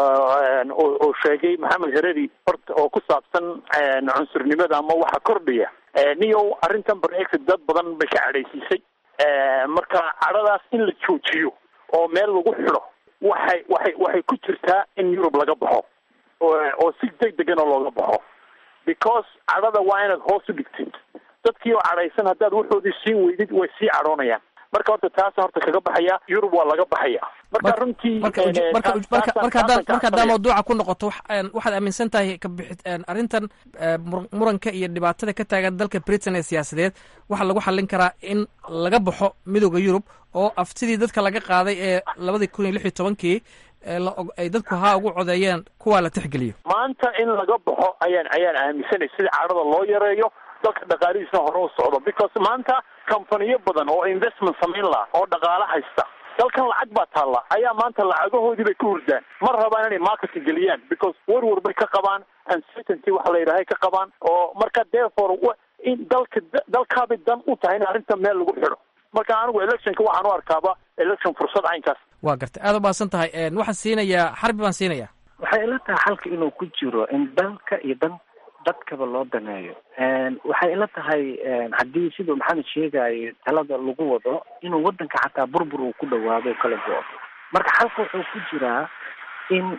uu sheegay maxamed hereri horta oo ku saabsan cunsurnimada ama waxa kordhiya niyow arrintan Brexit dad badan bay ka cadhaysiisay. marka cadhadaas in la joojiyo oo meel lagu xidho waxay waxay waxay ku jirtaa in Yurub laga baxo oo si degdegan oo looga baxo. because cadhada waa inaad hoos u dhigtid. dadkii oo cadhaysan haddaad wuxoodii siin weydid way sii cadhoonayaan. marka horta taasa horta kaga baxaya Yurub waa laga baxaya. marka runtii marka marka haddaa mawduuca ku noqoto waxaad aaminsan tahay ka bixid arrintan muranka iyo dhibaatada ka taagan dalka Britain ee siyaasadeed waxaa lagu xallin karaa in laga baxo midowda Yurub oo aftidii dadka laga qaaday ee labadii kun iyo lix iyo tobankii ay dadku haa ugu codeeyeen kuwaa la tixgeliyo. maanta in laga baxo ayaan ayaan aaminsanay sida cadhada loo yareeyo dalka dhaqaalihiisna hore u socdo. because maanta companiyo badan oo investment samayn laha oo dhaqaale haysta dalkan lacag baa taalla ayaa maanta lacagahoodii bay ka hurdaan. ma rabaan inay marketing geliyaan because warwar bay ka qabaan, uncertainty waxa la yidhahay ka qabaan. oo marka therefore in dalka dalkaabay dan u tahay in arrinta meel lagu xidho. marka anigu electionka waxaan u arkaaba election fursad caynkaas. waa gartay, aad u baahsan tahay. waxaan siinayaa Xarbi baan siinayaa. waxay ila tahay halka inuu ku jiro in dalka iyo dan dadkaba loo daneeyo. waxay ila tahay haddii siduu maxamed sheegayo talada lagu wado inuu wadanka xataa burbur uu ku dhawaado kala go-o. marka xalka wuxuu ku jiraa in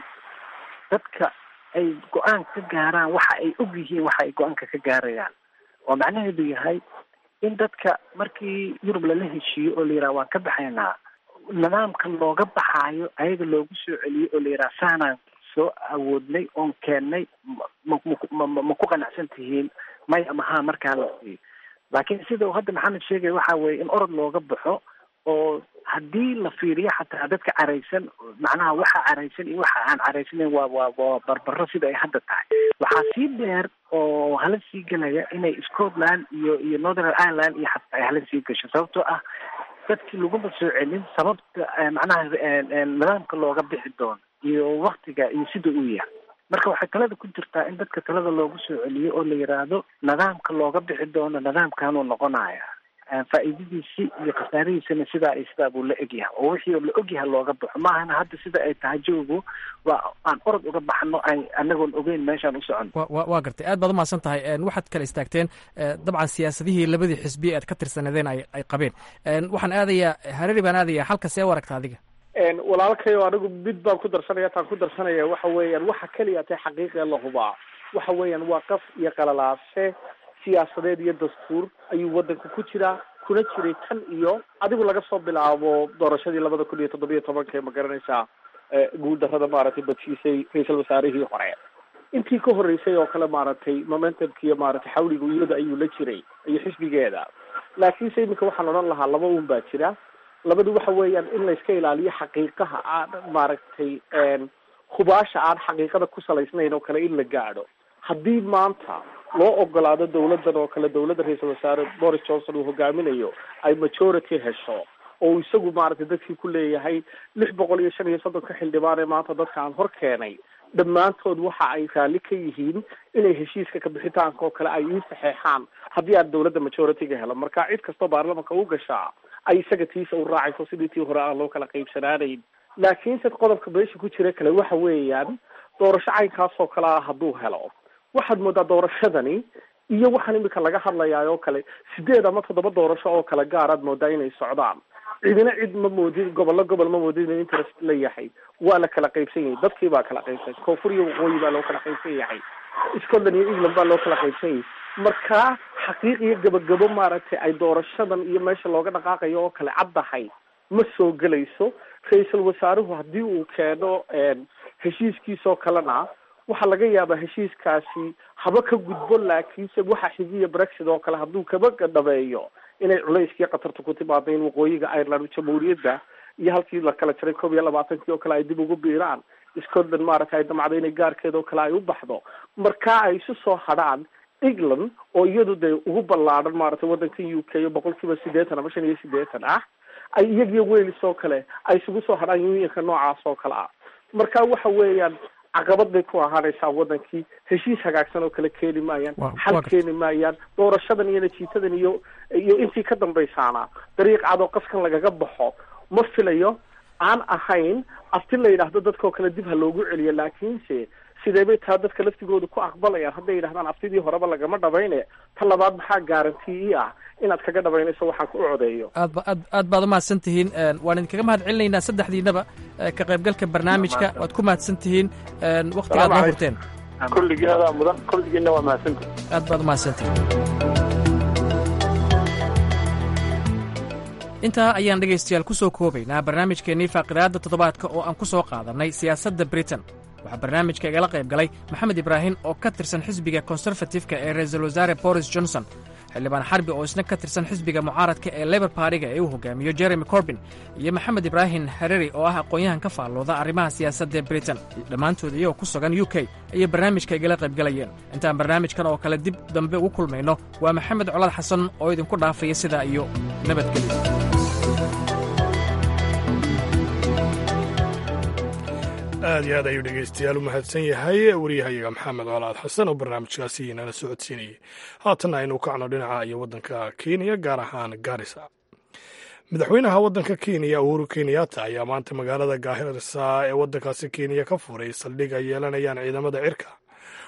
dadka ay go-aan ka gaaraan waxa ay og yihiin waxa ay go-aanka ka gaarayaan, oo macnaheedu yahay in dadka markii yurub lala heshiiyo oo la yidhaha waan ka baxaynaa, nidaamka looga baxaayo ayaga loogu soo celiyo oo la yidhaha saanaan soo awoodnay oon keennay ma ma ku qanacsan tihiin may ama haa markaa la siiyo. laakiin sida uu hadda maxamed sheegay waxa weeye in orod looga baxo, oo haddii la fiiriyo xataa dadka caraysan, macnaha waxa caraysan iyo waxa aan caraysanayn waa waa waa barbaro sida ay hadda tahay. waxaa sii dheer oo hala sii gelaya inay Scotland iyo iyo Northern Ireland iyo xataa ay hala sii gasho, sababtoo ah dadkii laguma soo celin sababta macnaha nidaamka looga bixi doono iyo waktiga iyo sida uu yahay. marka waxay talada ku jirtaa in dadka talada loogu soo celiyo oo la yiraahdo nidaamka looga bixi doono nidaamkanuu noqonaya, faa'iidadiisi iyo khasaarihiisana sidaa iyo sidaa buu la egyahay, oo wixii la ogyahay looga baxo. maahana hadda sida ay tahay joogu waa aan orod uga baxno ay anagoon ogeyn meeshaan u socono. wa waa gartay, aad baad umahadsan tahay. waxaad kala istaagteen dabcan siyaasadihii labadii xisbi aad ka tirsanadeen ay ay qabeen. waxaan aadayaa Harari baan aadayaa, halka see u aragta adiga? walaalkayo anigu mid baan ku darsanaya taan ku darsanaya waxa weeyaan waxa keliya tahay xaqiiqa la hubaa waxa weeyaan waa qaf iyo qalalaase siyaasadeed iyo dastuur ayuu wadanka ku jiraa, kuna jiray tan iyo adigu laga soo bilaabo doorashadii labada kun iyo toddobiyo tobanka ma garanaysaa guul darrada maaragtay badsiisay ra-iisul wasaarihii hore. intii ka horreysay oo kale maaragtay momentumkiiyo maaragtay xawliga iyada ayuu la jiray iyo xisbigeeda. laakiinse iminka waxaan odhan lahaa laba un baa jira. labadu waxa weeyaan in la iska ilaaliyo xaqiiqaha aan maaragtay hubaasha aan xaqiiqada ku salaysnayn oo kale in la gaadho. haddii maanta loo ogolaado dawladdan oo kale dawladda ra-iisul wasaare Boris Johnson uu hogaaminayo ay majority hesho oo isagu maaragtay dadkii ku leeyahay lix boqol iyo shan iyo soddonka xildhibaan ee maanta dadka aan hor keenay dhammaantood waxa ay raalli ka yihiin inay heshiiska ka bixitaanka oo kale ay ii saxeexaan haddii aan dawladda majority-ga helo. marka cid kastoo baarlamanka u gashaa ay isaga tiisa u raacayso sidii tii hore aan loo kala qaybsanaanayn. laakiinse qodobka meesha ku jira kale waxa weeyaan doorasho caynkaasoo kale ah hadduu helo, waxaad moodaa doorashadani iyo waxaan imika laga hadlayaa oo kale sideed ama toddoba doorasho oo kale gaaraad moodaa inay socdaan. cidina cid ma moodin, gobollo gobol ma moodin inuu interest la yahay. waa la kala qaybsan yahay, dadkii baa kala qaybsan, koonfur iyo waqooyi baa loo kala qaybsan yahay, Scotland iyo England baa loo kala qaybsan yahay. marka xaqiiq iyo gabagabo maaragtay ay doorashadan iyo meesha looga dhaqaaqayo oo kale caddahay ma soo gelayso. ra-iisul wasaaruhu haddii uu keeno heshiiskiisoo kalena waxaa laga yaabaa heshiiskaasi haba ka gudbo, laakiinse waxa xigiya Brexit oo kale hadduu kaba dhabeeyo inay culayskii qatarta ku timaado in waqooyiga Ireland jamhuuriyadda iyo halkii la kala jiray koob iyo labaatankii oo kale ay dib ugu biiraan, Scotland maaragtay ay damacdo inay gaarkeeda oo kale ay u baxdo. marka ay isu soo hadhaan England oo iyadu dee ugu ballaadhan maaragtay waddanka U K iyo boqol kiiba siddeetan ama shan iyo siddeetan ah, ay iyagiyo Wales oo kale ay isugu soo hadhaan unionka noocaas oo kale ah. marka waxa weeyaan caqabad bay ku ahaanaysaa wadankii, heshiis hagaagsan oo kale keeni maayaan, xal keeni maayaan. doorashadan iyo natiijadan iyo iyo intii ka dambaysaana dariiq cad oo qaskan lagaga baxo ma filayo, aan ahayn afti la yidhaahdo dadkoo kale dib ha loogu celiyo. laakiinse sidee bay taa dadka laftigooda ku aqbalayaan hadday yidhahdaan aftidii horeba lagama dhabayne ta labaad maxaa garantii ah inaad kaga dhabaynayso waxaan ku codeeyo. aad ba aad aad baad umahadsan tihiin. waan idinkaga mahad celinaynaa saddexdiinaba ka qaybgalka barnaamijka. waad ku mahadsan tihiin waktigaad noo hurteen. kulligeeda mudan, kulligiina waa mahadsantihin. aad baad umahadsan tihiin. intaa ayaan dhegaystayaal ku soo koobaynaa barnaamijkeennii faaqidaadda toddobaadka oo aan ku soo qaadannay siyaasadda Britain. waxaa barnaamijka igala qayb galay maxamed ibraahim oo ka tirsan xisbiga konserfatifka ee ra-iisul wasaare Boris Johnson, xildhibaan xarbi oo isna ka tirsan xisbiga mucaaradka ee Labour Party-ga ee uu hogaamiyo Jeremy Corbyn, iyo maxamed ibraahim Harari oo ah aqoon-yahan ka faallooda arrimaha siyaasadda Britain. dhammaantood iyagoo ku sugan U K ayay barnaamijka igala qayb galayeen. intaan barnaamijkan oo kale dib dambe ugu kulmayno, waa maxamed colaad xasan oo idinku dhaafaya sidaa iyo nabadgelyo. aad iyo aad ayuu dhegeystayaal u mahadsan yahay wariyahayaga maxamed colaad xasan oo barnaamijkaasi inala socodsiinayay. haatanna aynu kacno dhinaca iyo waddanka Kenya, gaar ahaan Garissa. madaxweynaha waddanka Kenya Uhuru Kenyatta ayaa maanta magaalada Garissa ee waddankaasi Kenya ka furay saldhig ay yeelanayaan ciidamada cirka,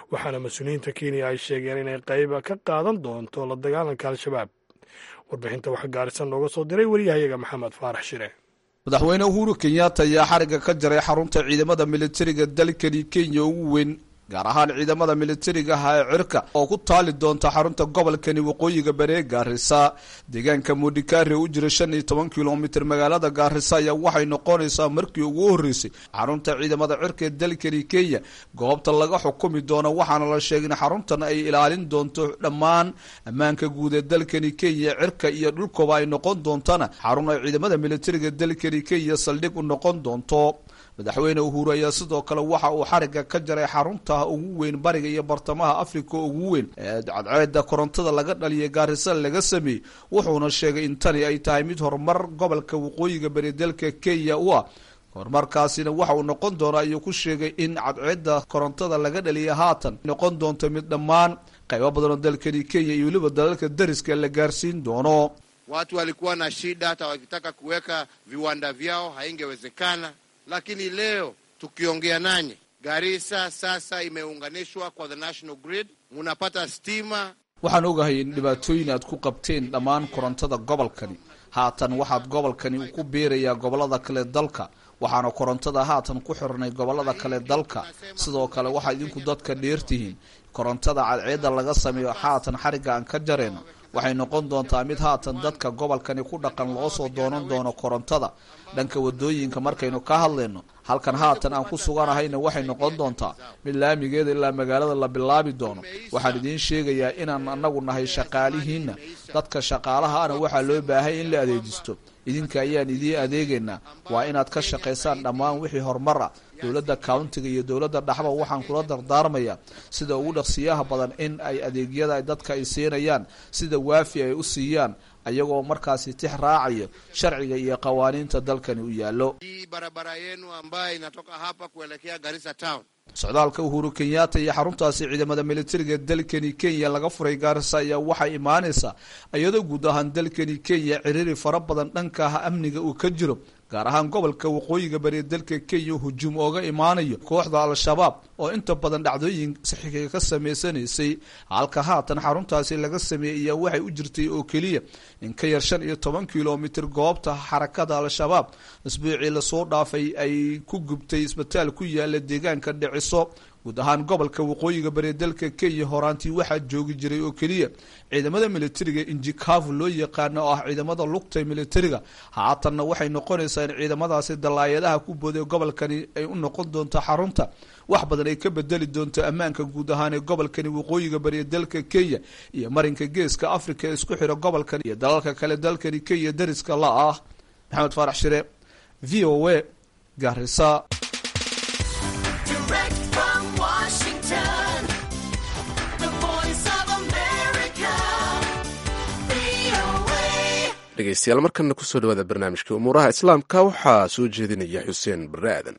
waxaana mas-uuliyiinta kenya ay sheegeen inay qayb ka qaadan doonto la dagaalanka al-shabaab. warbixinta waxaa gaarisan nooga soo diray wariyahayaga maxamed faarax shire. madaxweyne uhuru kenyatta ayaa xariga ka jaray xarunta ciidamada militariga dalkani kenya ugu weyn, gaar ahaan ciidamada militariga ah ee cirka oo ku taali doonta xarunta gobolkani waqooyiga bari ee Gaarisa. deegaanka Mudikari u jira shan iyo toban kilomitir magaalada Gaarisa ayaa waxay noqonaysaa markii ugu horeysay xarunta ciidamada cirka ee dalkani Kenya goobta laga xukumi doono, waxaana la sheegay in xaruntan ay ilaalin doonto dhammaan ammaanka guud ee dalkani Kenya. cirka iyo dhulkooda ay noqon doontana xarun ay ciidamada militariga dalkani Kenya saldhig u noqon doonto. madaxweyne uhuru ayaa sidoo kale waxa uu xariga ka jaray xarunta ugu weyn bariga iyo bartamaha afrika ugu weyn ee cadceeda korontada laga dhaliyay Gaarisa laga sameeyey, wuxuuna sheegay in tani ay tahay mid horumar gobolka waqooyiga bari dalka Kenya u ah. horumarkaasina waxa uu noqon doonaa ayuu ku sheegay in cadceeda korontada laga dhaliyay haatan noqon doonto mid dhammaan qaybo badan oo dalkani Kenya iyo weliba dalalka dariska la gaarsiin doono. watu walikuwa na shida, hata wakitaka kuweka viwanda vyao haingewezekana, lakini leo tukiongea nanyi, Garissa sasa imeunganishwa kwa the national grid, munapata stima. waxaan ogahay in dhibaatooyin aad ku qabteen dhammaan korontada gobolkani, haatan waxaad gobolkani ku beerayaa gobolada kale dalka, waxaana korontada haatan ku xirnay gobolada kale dalka. sidoo kale waxaa idinku dadka dheertihiin korontada cadceeda laga sameeyo haatan xariga aan ka jareyno waxay noqon doontaa mid haatan dadka gobolkani ku dhaqan loo soo doonan doono korontada. dhanka wadooyinka markaynu ka hadlayno, halkan haatan aan ku suganahayna waxay noqon doontaa mid laamigeeda ilaa magaalada la bilaabi doono. waxaan idiin sheegayaa inaan anagu nahay shaqaalihiina, dadka shaqaalaha ana waxaa loo baahay in la adeejisto. idinka ayaan idiin adeegaynaa, waa inaad ka shaqaysaan dhammaan wixii horumar ah. dowladda countiga iyo dowladda dhaxba waxaan kula dardaarmayaa sida ugu dhaqsiyaha badan in ay adeegyada dadka ay siinayaan sida waafi ay u siiyaan, ayagoo markaasi tix raacayo sharciga iyo qawaaniinta dalkani u yaallo. barabara yenu ambayo inatoka hapa kuelekea Garissa town. socdaalka uhuru kenyatta iyo xaruntaasi ciidamada militariga dalkani Kenya laga furay Gaarisa ayaa waxay imaanaysaa iyadoo guud ahaan dalkani Kenya ciriiri fara badan dhanka amniga uu ka jiro, gaar ahaan gobolka waqooyiga bari dalka Kenya hujuum ooga imaanayo kooxda al-shabaab oo inta badan dhacdooyin saxiixiga ka sameysanaysay. halka haatan xaruntaasi laga sameeyay waxay u jirtay oo kaliya in ka yar shan iyo toban kilomitir goobta xarakada al-shabaab isbuucii la soo dhaafay ay ku gubtay isbitaal ku yaala deegaanka Dhiciso. guud ahaan gobolka waqooyiga bari dalka Kenya horaantii waxaa joogi jiray oo kaliya ciidamada militariga injikavu loo yaqaano oo ah ciidamada lugta militariga. haatanna waxay noqonaysaa in ciidamadaasi dalaayadaha ku booday gobolkani ay u noqon doonto xarunta wax badan ay ka bedeli doonto ammaanka guud ahaan ee gobolkani waqooyiga bari dalka Kenya iyo marinka geeska Afrika ee isku xira gobolkan iyo dalalka kale dalkani Kenya dariska la ah. maxamed faarax shire, V O A, Garissa. dhegeystayaal markana kusoo dhawaada barnaamijka umuuraha islaamka, waxaa soo jeedinaya xuseen barre aadan.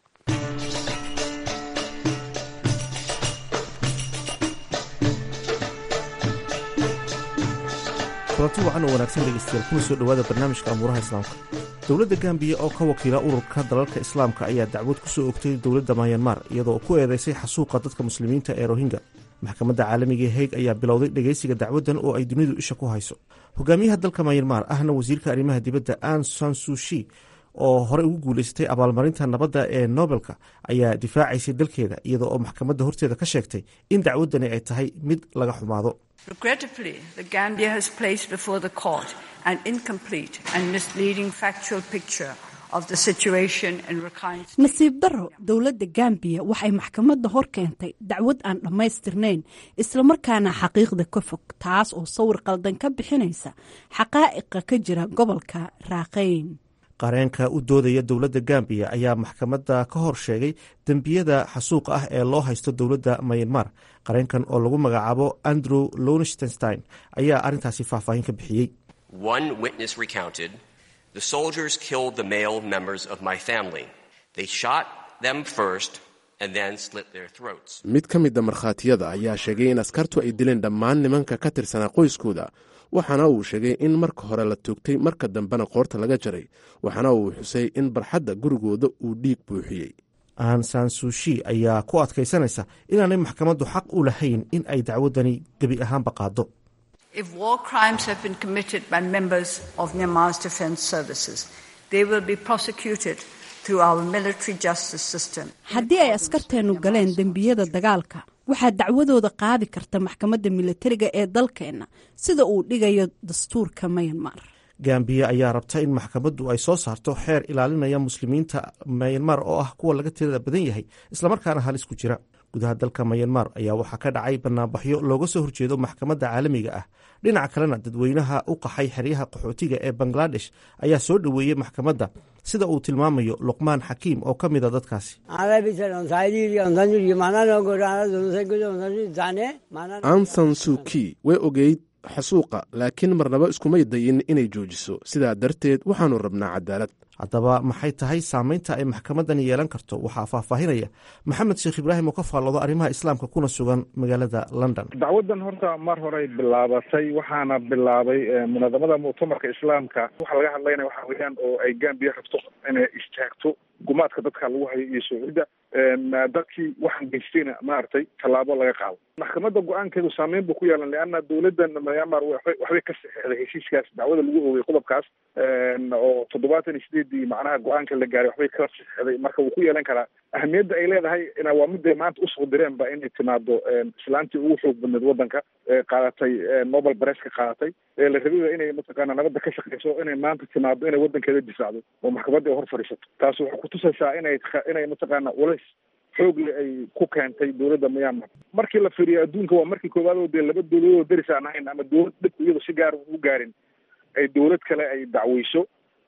kulanti wacan oo wanaagsan dhegeystayaal kuna soo dhawaada barnaamijka amuuraha islaamka. dowladda gambiya oo ka wakiila ururka dalalka islaamka ayaa dacwad ku soo ogtay dowladda mayanmar iyadoo ku eedeysay xasuuqa dadka muslimiinta ee rohingya. maxkamadda caalamiga ee Hague ayaa bilowday dhegeysiga dacwaddan oo ay dunidu isha ku hayso. hogaamiyaha dalka Myanmar ahna wasiirka arrimaha dibadda Aung San Suu Kyi oo horey ugu guuleystay abaalmarinta nabadda ee Nobelka ayaa difaacaysay dalkeeda iyada oo maxkamadda horteeda ka sheegtay in dacwaddani ay tahay mid laga xumaado. Regrettably, the Gambia has placed before the court an incomplete and misleading factual picture of the situation in Rakhine. nasiib daro, dowladda Gambia waxay maxkamadda hor keentay dacwad aan dhammaystirnayn isla markaana xaqiiqda ka fog, taas oo sawir qaldan ka bixinaysa xaqaa'iqa ka jira gobolka Rakhine. qareenka u doodaya dowladda Gambia ayaa maxkamadda ka hor sheegay dembiyada xasuuqa ah ee loo haysto dowladda Myanmar. qareenkan oo lagu magacaabo Andrew Lowenstein ayaa arrintaasi faahfaahin ka bixiyey. One witness recounted, "The soldiers killed the male members of my family. They shot them first and then slit their throats." mid ka mid a markhaatiyada ayaa sheegay in askartu ay dileen dhammaan nimanka ka tirsanaa qoyskooda, waxaana uu sheegay in marka hore la toogtay marka dambena qoorta laga jaray, waxaana uu xusay in barxadda gurigooda uu dhiig buuxiyey. aan sansushi ayaa ku adkaysanaysa inaanay maxkamaddu xaq u lahayn in ay dacwadani gebi ahaanba qaado. If war crimes have been committed by members of Myanmar's defense services, they will be prosecuted through our military justice system. haddii ay askarteennu galeen dembiyada dagaalka waxaa dacwadooda qaadi karta maxkamadda militariga ee dalkeenna sida uu dhigayo dastuurka Myanmar. gambiya ayaa rabta in maxkamaddu ay soo saarto xeer ilaalinaya muslimiinta Myanmar oo ah kuwa laga tirada badan yahay islamarkaana halis ku jira. gudaha dalka Myanmar ayaa waxaa ka dhacay banaanbaxyo looga soo horjeedo maxkamadda caalamiga ah. dhinaca kalena dadweynaha u qaxay xeryaha qaxootiga ee Bangladesh ayaa soo dhoweeyey maxkamadda sida uu tilmaamayo Luqmaan Xakiim oo ka mid ah dadkaasi. Aung San Suu Kyi way ogeyd xasuuqa laakiin marnaba iskumay dayin inay joojiso, sidaa darteed waxaanu rabnaa cadaalad. haddaba maxay tahay saamaynta ay maxkamaddani yeelan karto? waxaa faahfaahinaya maxamed sheekh ibraahim oo ka faalloodo arrimaha islaamka kuna sugan magaalada London. dacwadan horta mar horey bilaabatay waxaana bilaabay munadamada muctamarka islaamka. waxa laga hadlaynaya waxa weeyaan oo ay Gambia rabto inay istaagto gumaadka dadka lagu hayo iyo suucida dadkii waxaan geystayna maaragtay tallaabo laga qaado. maxkamadda go-aankeedu saameyn buu ku yeelan leanna dowladdan Myanmar waxbay ka saxeexday heshiiskaas dacwada lagu oogay qodobkaas oo toddobaatan iyo sideedii macnaha go-aanka la gaaray waxbay ka saxeexday. marka wuu ku yeelan karaa ahamiyadda ay leedahay ina waa midday maanta usoo direenba inay timaado islaantii ugu xoog badneed waddanka qaadatay Nobel Prize-ka qaadatay la rabay inay mataqaana nabadda ka shaqeyso inay maanta timaado inay waddankeeda difaacdo oo maxkamadda hor fadhiisato. taas waxay kutusaysaa inay inay mataqaana walays xoogle ay ku keentay dowladda Myanmar. markii la fiiriyo adduunka waa markii koowaad oo dee laba dowladood oo deris aan ahayn ama dowlad dhibku iyadoo si gaar u gaarin ay dowlad kale ay dacweyso.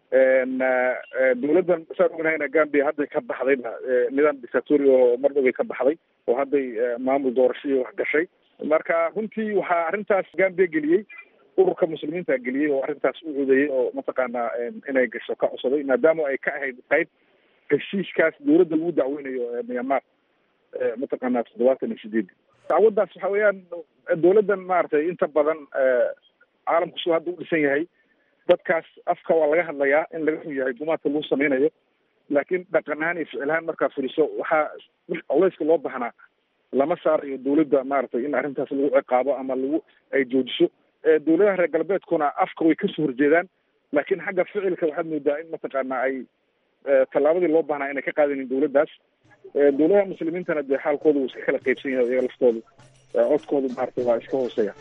dowladdan saan ognahayna Gambia hadday ka baxdayba nidaam dictatori oo mar dhoway ka baxday oo hadday maamul doorashadii wax gashay. marka runtii waxaa arrintaas Gambia geliyey ururka muslimiinta geliyey oo arrintaas u codeeyey oo mataqaanaa inay gasho ka codsaday maadaama ay ka ahayd qayb heshiiskaas dowladda lagu dacweynayo Myanmar mataqaanaa toddobaatan iyo sideedii. dacwaddaas waxa weeyaan dowladdan maaragtay inta badan caalamku suu hadda u dhisan yahay dadkaas afka waa laga hadlayaa in laga xun yahay gumaadka lagu sameynayo, laakiin dhaqan ahaan iyo ficil ahaan markaa firiso waxaa culeyska loo baahnaa lama saarayo dowladda maaragtay in arrintaas lagu ciqaabo ama lagu ay joojiso. dowladaha reer galbeedkuna afka way kasoo horjeedaan, laakiin xagga ficilka waxaad moodaa in mataqaana ay tallaabadii loo baahnaa inay ka qaadanin dowladdaas. dowladaha muslimiintana dee xaalkooda wuu iska kala qaybsan yahay iyaga laftoodu codkoodu maaragtay waa iska hooseeya.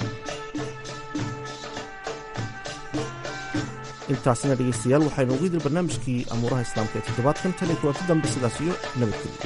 intaasina dhegeystayaal waxaynu ugu idil barnaamijkii amuuraha islaamka ee toddobaadkan tan iyo kulanti dambe sidaas iyo nabadgelyo.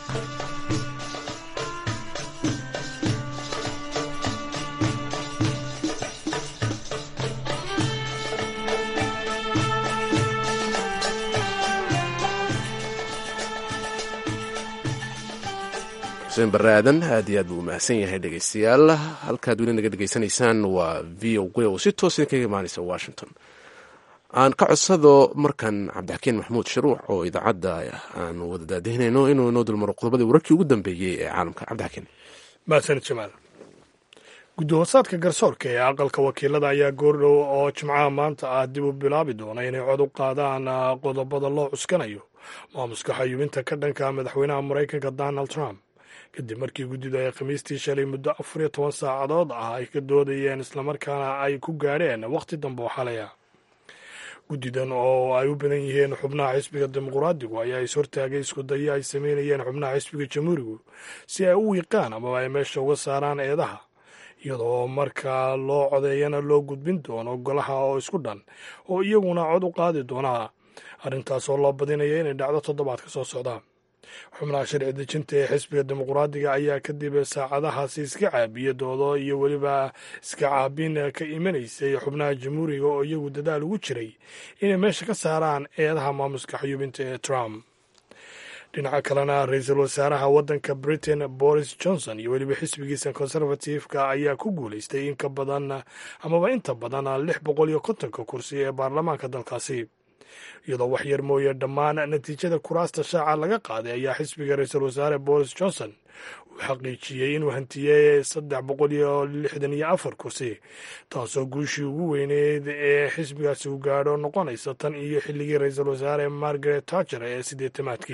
xuseen barre aadan aad iyo aad buu umahadsan yahay dhegeystayaal. halkaad weli naga dhegeysanaysaan waa v o g oo si toosa kaga imaanaysa Washington. aan ka codsado markan cabdixakiin maxamuud sharuuc oo idaacadda aan wada daadihinayno inuu inoo dulmaro qodobadii wararkii ugu dambeeyey ee caalamka. cabdixakiin. mahadsanid jamaal. guddi-hoosaadka garsoorka ee aqalka wakiilada ayaa goordhow oo jimcaha maanta ah dib u bilaabi doona inay cod u qaadaan qodobada loo cuskanayo maamuska xayuubinta ka dhanka madaxweynaha maraykanka Donald Trump kadib markii guddida ay khamiistii shalay muddo afar iyo toban saacadood ah ay ka doodayeen islamarkaana ay ku gaadheen wakhti dambe oo xalaya. guddidan oo ay u badan yihiin xubnaha xisbiga dimuqraadigu ayaa is hortaagay isku dayo ay sameynayeen xubnaha xisbiga jamhuurigu si ay u wiiqaan amaba ay meesha uga saaraan eedaha, iyadoo markaa loo codeeyana loo gudbin doono golaha oo isku dhan oo iyaguna cod u qaadi doona, arrintaas oo loo badinaya inay dhacdo toddobaadka soo socda. xubnaha sharci dejinta ee xisbiga dimuqraadiga ayaa kadib saacadahaasi iska caabiya doodo iyo weliba iska caabin ka imanaysay xubnaha jamhuuriga oo iyagu dadaal ugu jiray inay meesha ka saaraan eedaha maamuska xayuubinta ee Trump. dhinaca kalena ra-iisul wasaaraha waddanka Britain Boris Johnson iyo weliba xisbigiisa conservative-ka ayaa ku guulaystay in ka badan amaba inta badan lix boqol iyo kontonka kursi ee baarlamaanka dalkaasi, iyadoo wax yar mooye dhammaan natiijada kuraasta shaaca laga qaaday ayaa xisbiga ra-iisul wasaare Boris Johnson uu xaqiijiyey inuu hantiyey saddex boqol iyo lixdan iyo afar kursi, taasoo guushii ugu weyneyd ee xisbigaasi u gaadho noqonaysa tan iyo xilligii ra-iisul wasaare Margaret Thatcher ee siddeetamaadkii.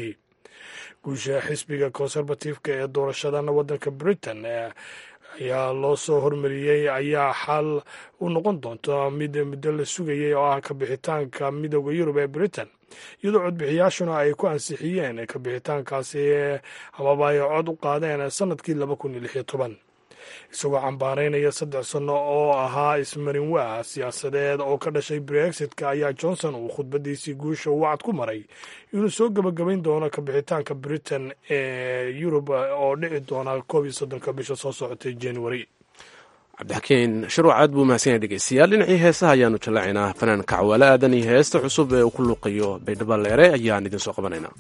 guusha xisbiga conservative-ka ee doorashadan waddanka britain ayaa loo soo hormariyey ayaa xal u noqon doonta mid muddo la sugayay oo ah kabixitaanka midooda yurub ee britain, iyadoo codbixiyaashuna ay ku ansixiyeen kabixitaankaasi amaba ay cod u qaadeen sanadkii laba kun iyo lix iyo toban. isagoo cambaaraynaya saddex sanno oo ahaa ismarin waa siyaasadeed oo ka dhashay brexitka ayaa johnson uu khudbadiisii guusha uu wacad ku maray inuu soo gebagabayn doono kabixitaanka britain ee yurub oo dhici doona koob iyo soddonka bisha soo socotay january. cabdixakiin shuruuc aad buu mahadsan yahay dhegeystayaal. dhinacii heesaha ayaanu jallaacinaa fanaanka cawaale aadan iyo heesta cusub ee uu ku luuqayo baydhabo leere ayaan idin soo qabanaynaa.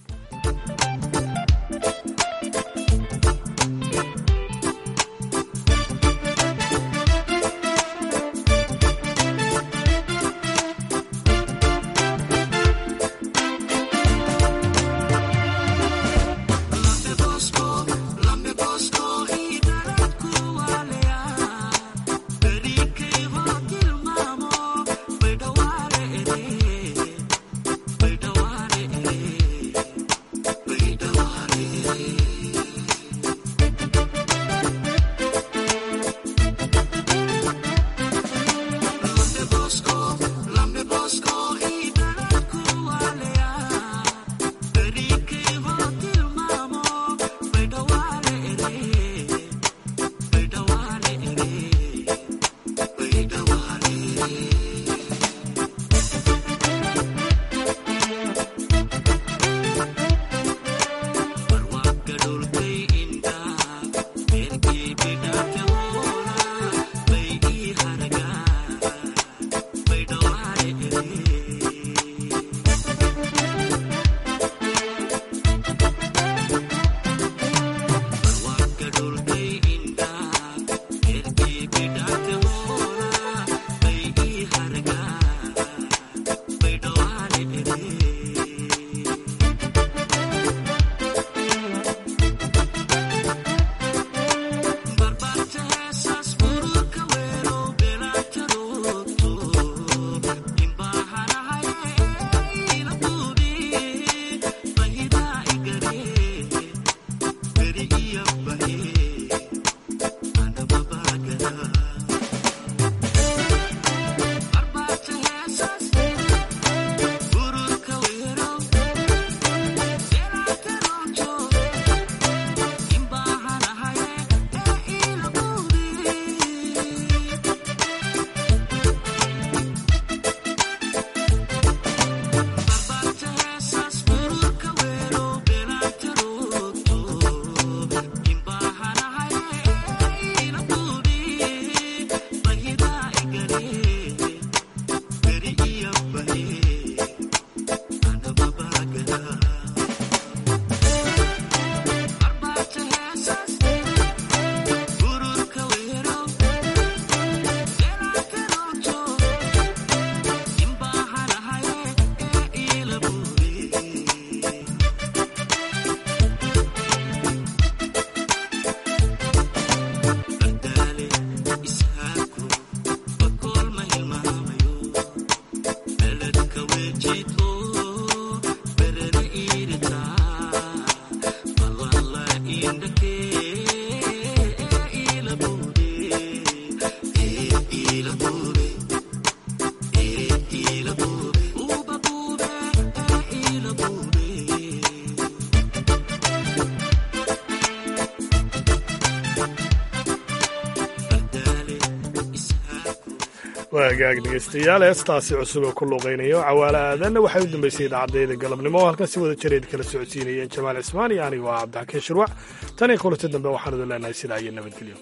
waagaag dhegeystayaal heestaasi cusub oo ku luuqaynayo cawaale aadanna waxay u dambeysay idaacaddeeda galabnimo oo halkan si wada jareed kala socodsiinayeen jamaal cismaan iyo anigu waa cabdixakiin shirwac tan iyo kulanti dambe waxaan idin leenahay sidaa iyo nabadgelyo.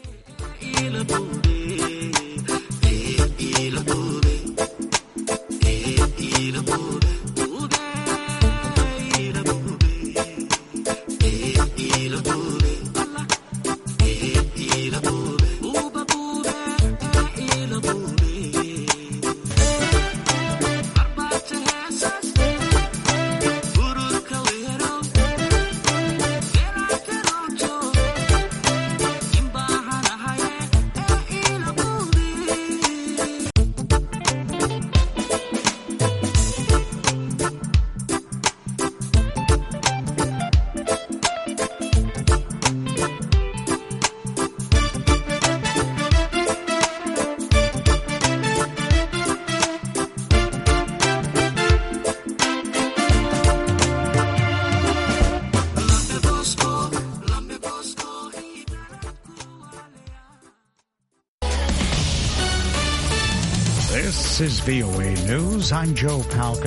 This is V O A News. I'm Joe Palca.